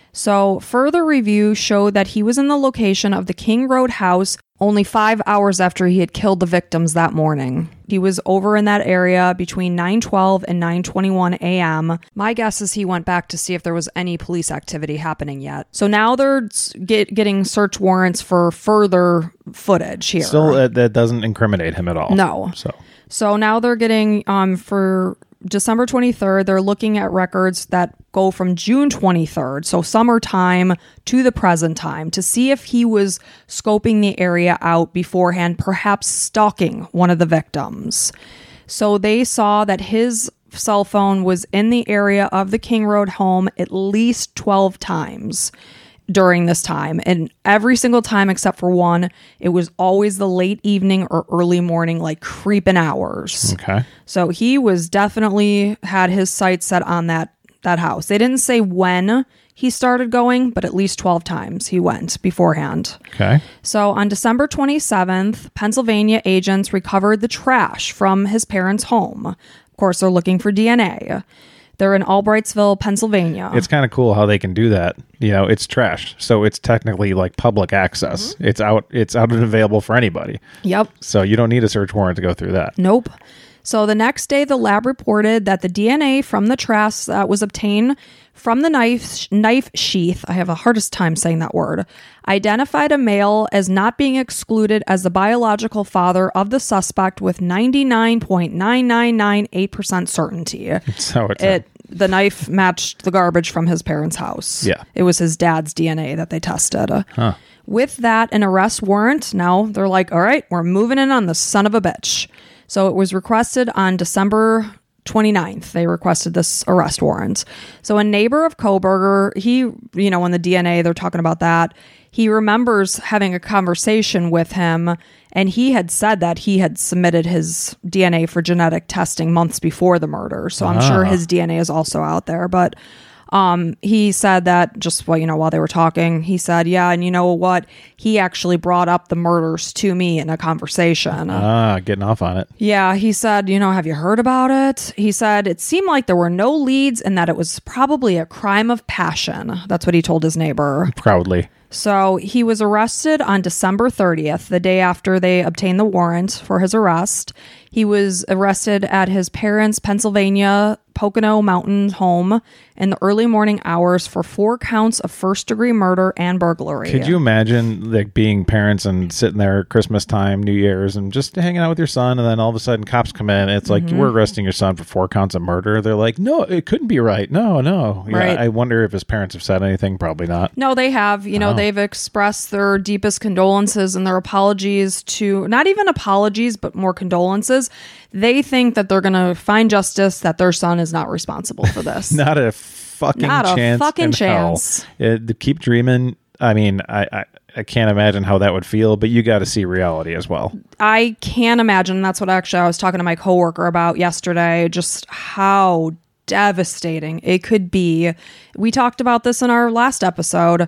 So further review showed that he was in the location of the King Road house only five hours after he had killed the victims that morning. He was over in that area between nine twelve and nine twenty-one a.m. My guess is he went back to see if there was any police activity happening yet. So now they're get, getting search warrants for further footage here. Still, uh, that doesn't incriminate him at all. No. So, so now they're getting, um, for December twenty-third, they're looking at records that go from June twenty-third, so summertime to the present time, to see if he was scoping the area out beforehand, perhaps stalking one of the victims. So they saw that his cell phone was in the area of the King Road home at least twelve times during this time. And every single time except for one, it was always the late evening or early morning, like creeping hours. okay. So he was definitely had his sights set on that that house. They didn't say when he started going, but at least twelve times he went beforehand. Okay. So on December twenty-seventh, Pennsylvania agents recovered the trash from his parents' home. Of course, they're looking for D N A. They're in Albrightsville, Pennsylvania. It's kind of cool how they can do that. You know, it's trash, so it's technically like public access. Mm-hmm. It's out. It's out and available for anybody. Yep. So you don't need a search warrant to go through that. Nope. So the next day, the lab reported that the D N A from the trash that was obtained from the knife knife sheath, I have a hardest time saying that word, identified a male as not being excluded as the biological father of the suspect with ninety-nine point nine nine nine eight percent certainty. So it's it a- the knife matched the garbage from his parents' house. Yeah. It was his dad's D N A that they tested. Huh. With that, an arrest warrant. Now they're like, all right, we're moving in on the son of a bitch. So it was requested on December twenty-ninth. They requested this arrest warrant. So a neighbor of Kohberger, he, you know, in the D N A, they're talking about that. He remembers having a conversation with him, and he had said that he had submitted his D N A for genetic testing months before the murder. So I'm Ah. sure his D N A is also out there. But Um, he said that just, well, you know, while they were talking, he said, yeah, and you know what? He actually brought up the murders to me in a conversation. Ah, getting off on it. Yeah, he said, you know, have you heard about it? He said it seemed like there were no leads and that it was probably a crime of passion. That's what he told his neighbor. Proudly. So he was arrested on December thirtieth, the day after they obtained the warrant for his arrest. He was arrested at his parents' Pennsylvania Pocono Mountain home in the early morning hours for four counts of first-degree murder and burglary. Could you imagine like being parents and sitting there at Christmas time, New Year's, and just hanging out with your son, and then all of a sudden cops come in, and it's like, Mm-hmm. we're arresting your son for four counts of murder. They're like, no, it couldn't be right. No, no. Yeah, Right. I wonder if his parents have said anything. Probably not. No, they have. You know, Oh. they've expressed their deepest condolences and their apologies to, not even apologies, but more condolences. They think that they're going to find justice, that their son is not responsible for this. Not a fucking Not a chance. fucking in hell. chance. Uh, to keep dreaming. I mean, I, I, I can't imagine how that would feel, but you got to see reality as well. I can't imagine. That's what actually I was talking to my coworker about yesterday, just how devastating it could be. We talked about this in our last episode.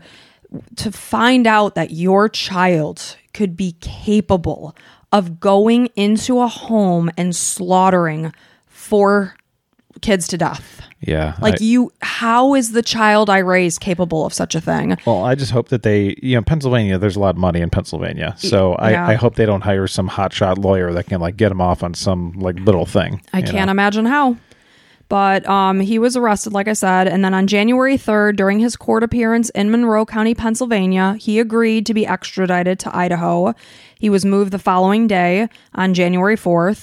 To find out that your child could be capable of going into a home and slaughtering four kids to death. Yeah. Like I- you, how is the child I raised capable of such a thing? Well, I just hope that they, you know, Pennsylvania, there's a lot of money in Pennsylvania. So Yeah. I, I hope they don't hire some hotshot lawyer that can like get them off on some like little thing. I you can't know? imagine how. But um, he was arrested, like I said, and then on January third, during his court appearance in Monroe County, Pennsylvania, he agreed to be extradited to Idaho. He was moved the following day on January fourth.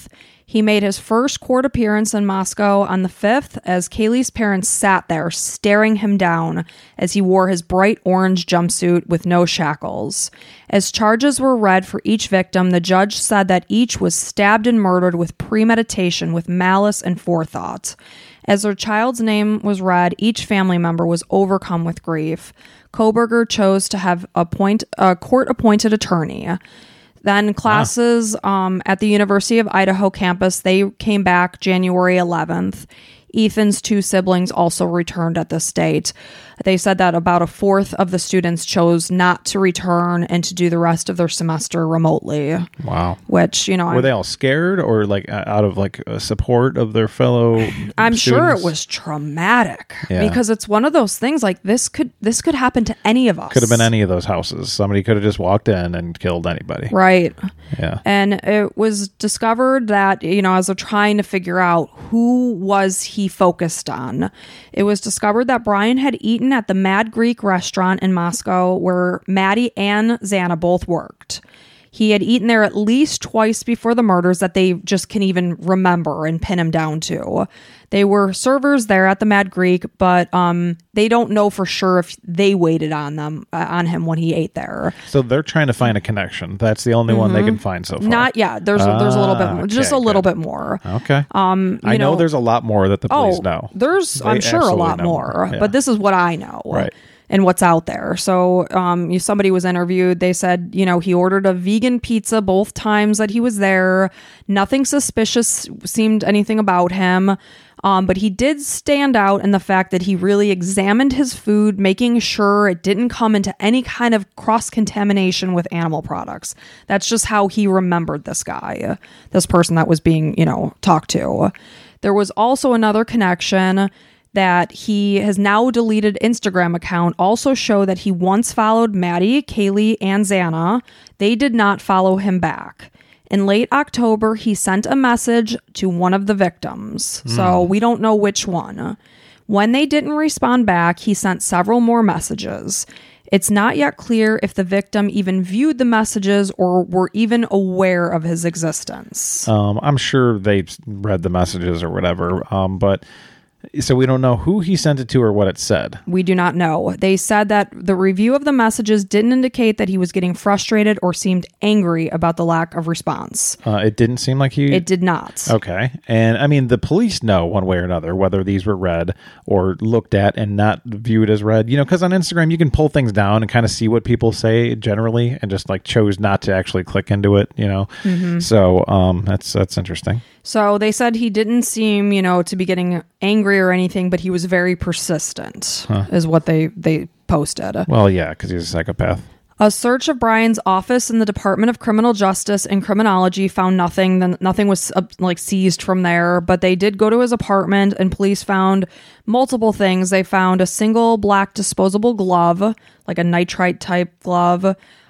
He made his first court appearance in Moscow on the fifth as Kaylee's parents sat there staring him down as he wore his bright orange jumpsuit with no shackles. As charges were read for each victim, the judge said that each was stabbed and murdered with premeditation, with malice and forethought. As their child's name was read, each family member was overcome with grief. Kohberger chose to have appoint a court-appointed attorney. Then classes wow. um, at the University of Idaho campus, they came back January eleventh. Ethan's two siblings also returned at this date. They said that about a fourth of the students chose not to return and to do the rest of their semester remotely. Wow. Which, you know... Were I'm, they all scared or like out of like support of their fellow I'm students? sure it was traumatic yeah. because it's one of those things like this could this could happen to any of us. Could have been any of those houses. Somebody could have just walked in and killed anybody. Right. Yeah. And it was discovered that, you know, as they're trying to figure out who was he focused on, it was discovered that Brian had eaten at the Mad Greek restaurant in Moscow where Maddie and Xana both worked. He had eaten there at least twice before the murders that they just can even remember and pin him down to. They were servers there at the Mad Greek, but um, they don't know for sure if they waited on them uh, on him when he ate there. So they're trying to find a connection. That's the only mm-hmm. one they can find so far. Not yet. There's ah, there's a little bit more, okay, just a little good. bit more. Okay. Um, I know, know there's a lot more that the police oh, know. There's they I'm sure a lot more, more. Yeah. but this is what I know. Right. And what's out there. So um, you, somebody was interviewed. They said, you know, he ordered a vegan pizza both times that he was there. Nothing suspicious seemed anything about him. Um, but he did stand out in the fact that he really examined his food, making sure it didn't come into any kind of cross-contamination with animal products. That's just how he remembered this guy, this person that was being, you know, talked to. There was also another connection that he has now deleted Instagram account also show that he once followed Maddie, Kaylee, and Xana. They did not follow him back. In late October, he sent a message to one of the victims. Mm. So we don't know which one. When they didn't respond back, he sent several more messages. It's not yet clear if the victim even viewed the messages or were even aware of his existence. Um, I'm sure they read the messages or whatever, um, but... So we don't know who he sent it to or what it said. We do not know. They said that the review of the messages didn't indicate that he was getting frustrated or seemed angry about the lack of response. Uh, it didn't seem like he... It did not. Okay. And I mean, the police know one way or another whether these were read or looked at and not viewed as read. You know, because on Instagram, you can pull things down and kind of see what people say generally and just like chose not to actually click into it, you know. Mm-hmm. So um, that's that's interesting. So they said he didn't seem, you know, to be getting angry or anything, but he was very persistent, huh. is what they, they posted. Well, yeah, because he's a psychopath. A search of Brian's office in the Department of Criminal Justice and Criminology found nothing. Then nothing was uh, like seized from there, but they did go to his apartment and police found multiple things. They found a single black disposable glove, like a nitrite type glove,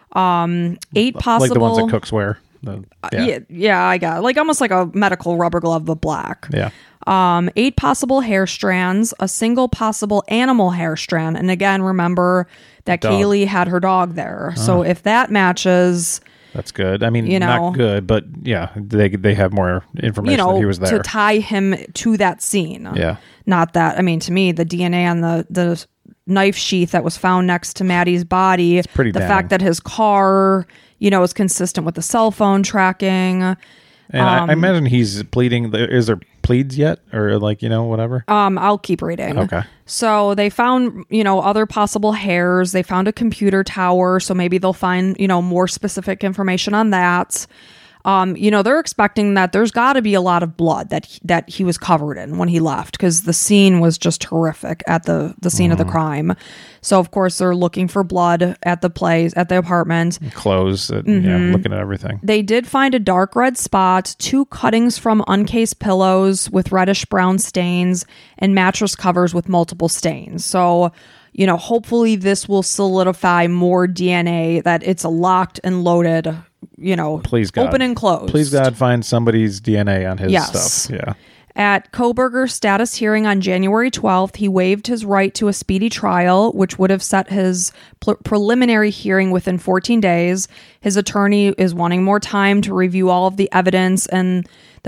um, eight possible... Like the ones that cooks wear. The, yeah. yeah, yeah, I got it. Like almost like a medical rubber glove, but black. Yeah. Um, eight possible hair strands, a single possible animal hair strand, and again, remember that dog. Kaylee had her dog there. Oh. So if that matches, that's good. I mean, you know, not good, but yeah, they they have more information you know, that he was there to tie him to that scene. Yeah. Not that. I mean, to me, the D N A on the the knife sheath that was found next to Maddie's body, it's pretty the damning. fact that his car, you know, is consistent with the cell phone tracking. And um, I, I imagine he's pleading. Is there pleads yet, or like you know whatever? Um, I'll keep reading. Okay. So they found, you know, other possible hairs. They found a computer tower, so maybe they'll find, you know, more specific information on that. Um, you know, they're expecting that there's got to be a lot of blood that he, that he was covered in when he left, because the scene was just horrific at the the scene mm. of the crime. So of course they're looking for blood at the place, at the apartment. Clothes, uh, mm-hmm. yeah, looking at everything. They did find a dark red spot, two cuttings from uncased pillows with reddish brown stains, and mattress covers with multiple stains. So, you know, hopefully this will solidify more D N A, that it's a locked and loaded, you know, please God. Open and closed. Please God, find somebody's D N A on his yes. stuff. Yeah. At Kohberger's status hearing on January twelfth, he waived his right to a speedy trial, which would have set his pre- preliminary hearing within fourteen days. His attorney is wanting more time to review all of the evidence, and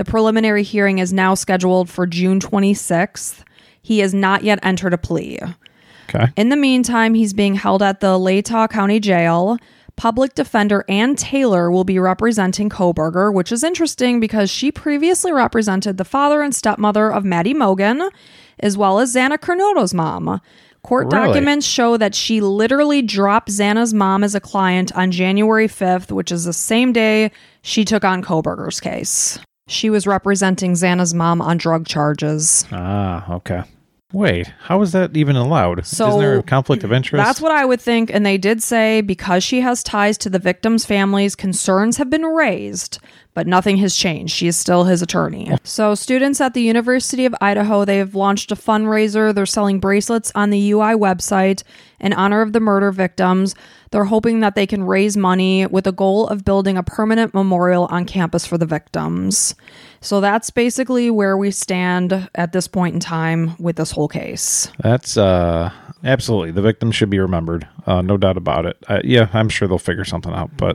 The preliminary hearing is now scheduled for June twenty-sixth. He has not yet entered a plea. Okay. In the meantime, he's being held at the Latah County Jail. Public defender Ann Taylor will be representing Kohberger, which is interesting because she previously represented the father and stepmother of Maddie Mogen, as well as Xana Kernodle's mom. Court Really? documents show that she literally dropped Xana's mom as a client on January fifth, which is the same day she took on Kohberger's case. She was representing Xana's mom on drug charges. Ah, okay. Wait, how is that even allowed? So, Isn't there a conflict of interest? That's what I would think. And they did say because she has ties to the victims' families, concerns have been raised, but nothing has changed. She is still his attorney. So students at the University of Idaho, they've launched a fundraiser. They're selling bracelets on the U I website in honor of the murder victims. They're hoping that they can raise money with the goal of building a permanent memorial on campus for the victims. So that's basically where we stand at this point in time with this whole case. That's uh, absolutely. The victims should be remembered. Uh, no doubt about it. Uh, yeah, I'm sure they'll figure something out. But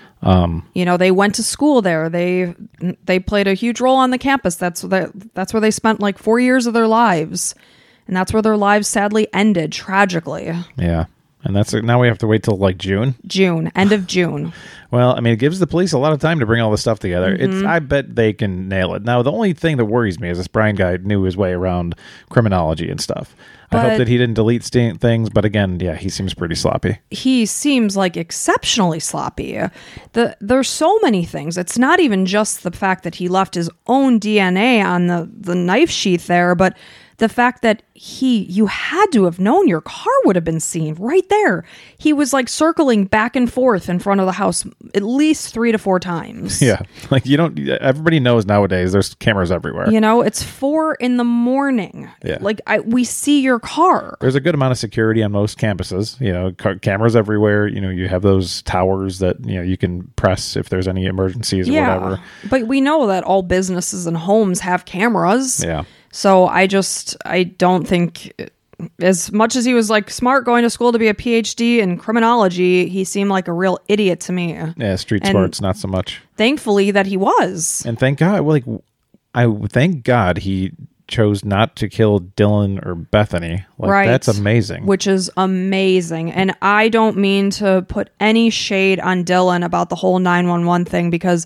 um, you know, they went to school there. They they played a huge role on the campus. That's the, that's where they spent like four years of their lives. And that's where their lives sadly ended, tragically. yeah. And that's now we have to wait till like June. June, end of June. Well, I mean, it gives the police a lot of time to bring all this stuff together. Mm-hmm. It's I bet they can nail it. Now, the only thing that worries me is this Brian guy knew his way around criminology and stuff. But I hope that he didn't delete st- things, but again, yeah, he seems pretty sloppy. He seems like exceptionally sloppy. The there's so many things. It's not even just the fact that he left his own D N A on the, the knife sheath there, but the fact that he, you had to have known your car would have been seen right there. He was like circling back and forth in front of the house at least three to four times. Yeah. Like you don't, everybody knows nowadays there's cameras everywhere. You know, it's four in the morning. Yeah. Like I, we see your car. There's a good amount of security on most campuses, you know, ca- cameras everywhere. You know, you have those towers that, you know, you can press if there's any emergencies or Yeah. whatever. But we know that all businesses and homes have cameras. Yeah. So I just, I don't think, as much as he was like smart going to school to be a P H D in criminology, he seemed like a real idiot to me. Yeah. Street And smarts, not so much. Thankfully that he was. And thank God, well, like, I thank God he chose not to kill Dylan or Bethany. Like, Right. that's amazing. Which is amazing. And I don't mean to put any shade on Dylan about the whole nine one one thing, because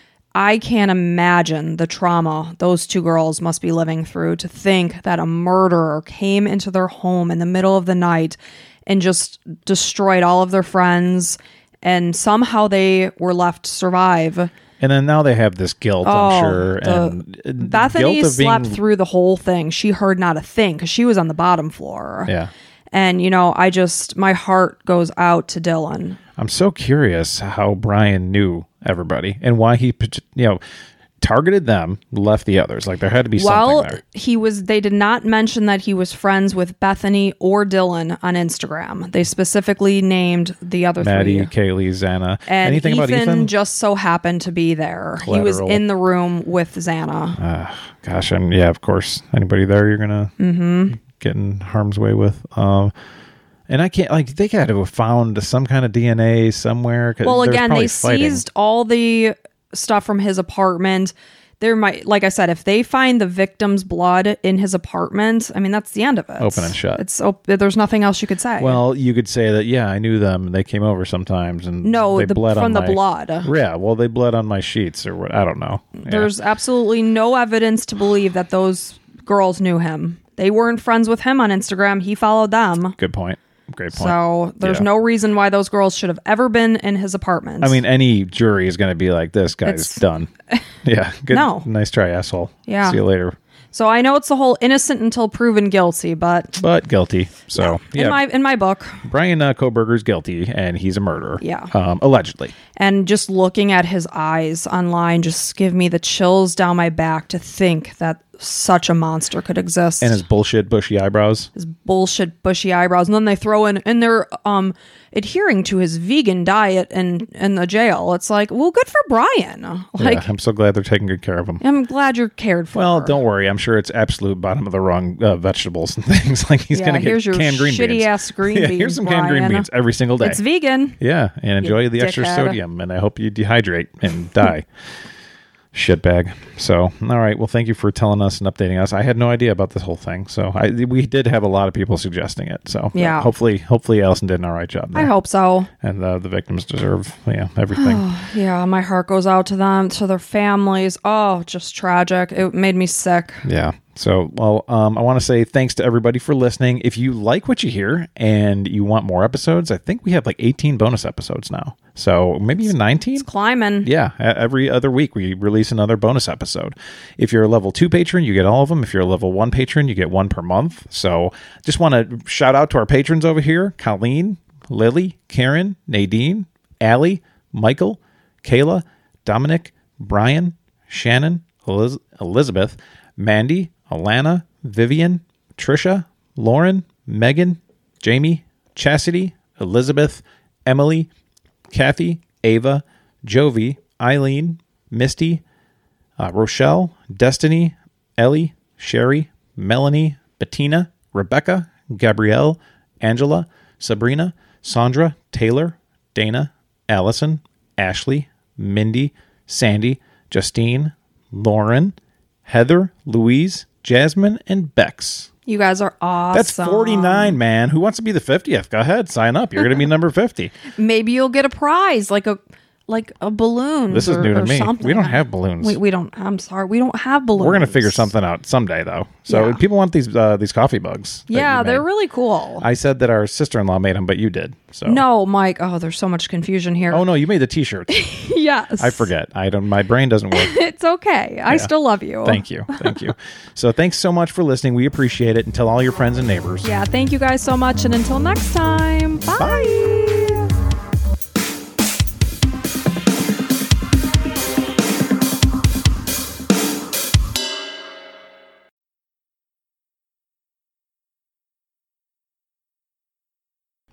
I can't imagine the trauma those two girls must be living through to think that a murderer came into their home in the middle of the night and just destroyed all of their friends, and somehow they were left to survive. And then now they have this guilt, Oh, I'm sure. the- And and Bethany guilt of slept being, through the whole thing. She heard not a thing because she was on the bottom floor. Yeah. And, you know, I just, my heart goes out to Dylan. I'm so curious how Brian knew everybody and why he, you know, targeted them, left the others. Like there had to be Well, something there. he was, they did not mention that he was friends with Bethany or Dylan on Instagram. They specifically named the other Maddie, three. Kaylee, Xana. And Anything Ethan, about Ethan? just so happened to be there. He was Collateral. in the room with Xana. Uh, gosh, and yeah, of course, anybody there you're gonna Mm-hmm. get in harm's way with. Um, and I can't like they got to have found some kind of D N A somewhere. 'Cause Well, there's again, probably they fighting. seized all the stuff from his apartment. There might, like I said, if they find the victim's blood in his apartment, I mean, that's the end of it. Open and shut. It's op- there's nothing else you could say. Well, you could say that. Yeah, I knew them. They came over sometimes, and no, they the, bled from on the my, blood. Yeah, well, they bled on my sheets or what? I don't know. Yeah. There's absolutely no evidence to believe that those girls knew him. They weren't friends with him on Instagram. He followed them. Good point. Great point. So there's Yeah. no reason why those girls should have ever been in his apartment. I mean, any jury is going to be like, this guy's It's- done. Yeah. Good. No. Nice try, asshole. Yeah. See you later. so I know it's the whole innocent until proven guilty, but But guilty. So, yeah. in my in my book, Brian uh, Kohberger's guilty, and he's a murderer. Yeah. Um, allegedly. and just looking at his eyes online just give me the chills down my back to think that such a monster could exist. And his bullshit bushy eyebrows. his bullshit bushy eyebrows, and then they throw in and they're um adhering to his vegan diet in in the jail. It's like, well, good for Brian. Like, Yeah, I'm so glad they're taking good care of him. I'm glad you're cared for. Well, don't worry. I'm sure it's absolute bottom of the rung uh, vegetables and things. Like he's Yeah, going to get here's your canned green shitty beans. ass green yeah, beans, here's some canned green Brian. beans every single day. It's vegan. Yeah, and enjoy You the extra dickhead. sodium, and I hope you dehydrate and die. shitbag. So, all right. Well, thank you for telling us and updating us. I had no idea about this whole thing. So I, we did have a lot of people suggesting it. So yeah. hopefully, hopefully Allison did an all right job there. I hope so. And uh, the victims deserve, yeah, everything. Yeah. My heart goes out to them, to their families. Oh, just tragic. It made me sick. Yeah. So, well, um, I want to say thanks to everybody for listening. If you like what you hear and you want more episodes, I think we have like eighteen bonus episodes now. So maybe even nineteen. It's climbing. Yeah. Every other week we release another bonus episode. If you're a level two patron, you get all of them. If you're a level one patron, you get one per month. So just want to shout out to our patrons over here. Colleen, Lily, Karen, Nadine, Allie, Michael, Kayla, Dominic, Brian, Shannon, Eliz- Elizabeth, Mandy, Alana, Vivian, Trisha, Lauren, Megan, Jamie, Chastity, Elizabeth, Emily, Kathy, Ava, Jovi, Eileen, Misty, uh, Rochelle, Destiny, Ellie, Sherry, Melanie, Bettina, Rebecca, Gabrielle, Angela, Sabrina, Sandra, Taylor, Dana, Allison, Ashley, Mindy, Sandy, Justine, Lauren, Heather, Louise, Jasmine, and Bex. You guys are awesome. That's forty-nine, man. Who wants to be the fiftieth? Go ahead, sign up. You're going to be number fifty. Maybe you'll get a prize, like a like a balloon. This is or, new to or me. something. We don't have balloons. We, we don't. I'm sorry. We don't have balloons. We're going to figure something out someday, though. So Yeah. people want these uh, these coffee bugs. that Yeah, you they're made. really cool. I said that our sister-in-law made them, but you did. So No, Mike. Oh, there's so much confusion here. Oh no, you made the T-shirts. Yes. I forget. I don't. My brain doesn't work. It's okay. I still love you. Thank you. Thank you. So thanks so much for listening. We appreciate it. And tell all your friends and neighbors. Yeah, thank you guys so much. And until next time, bye. Bye.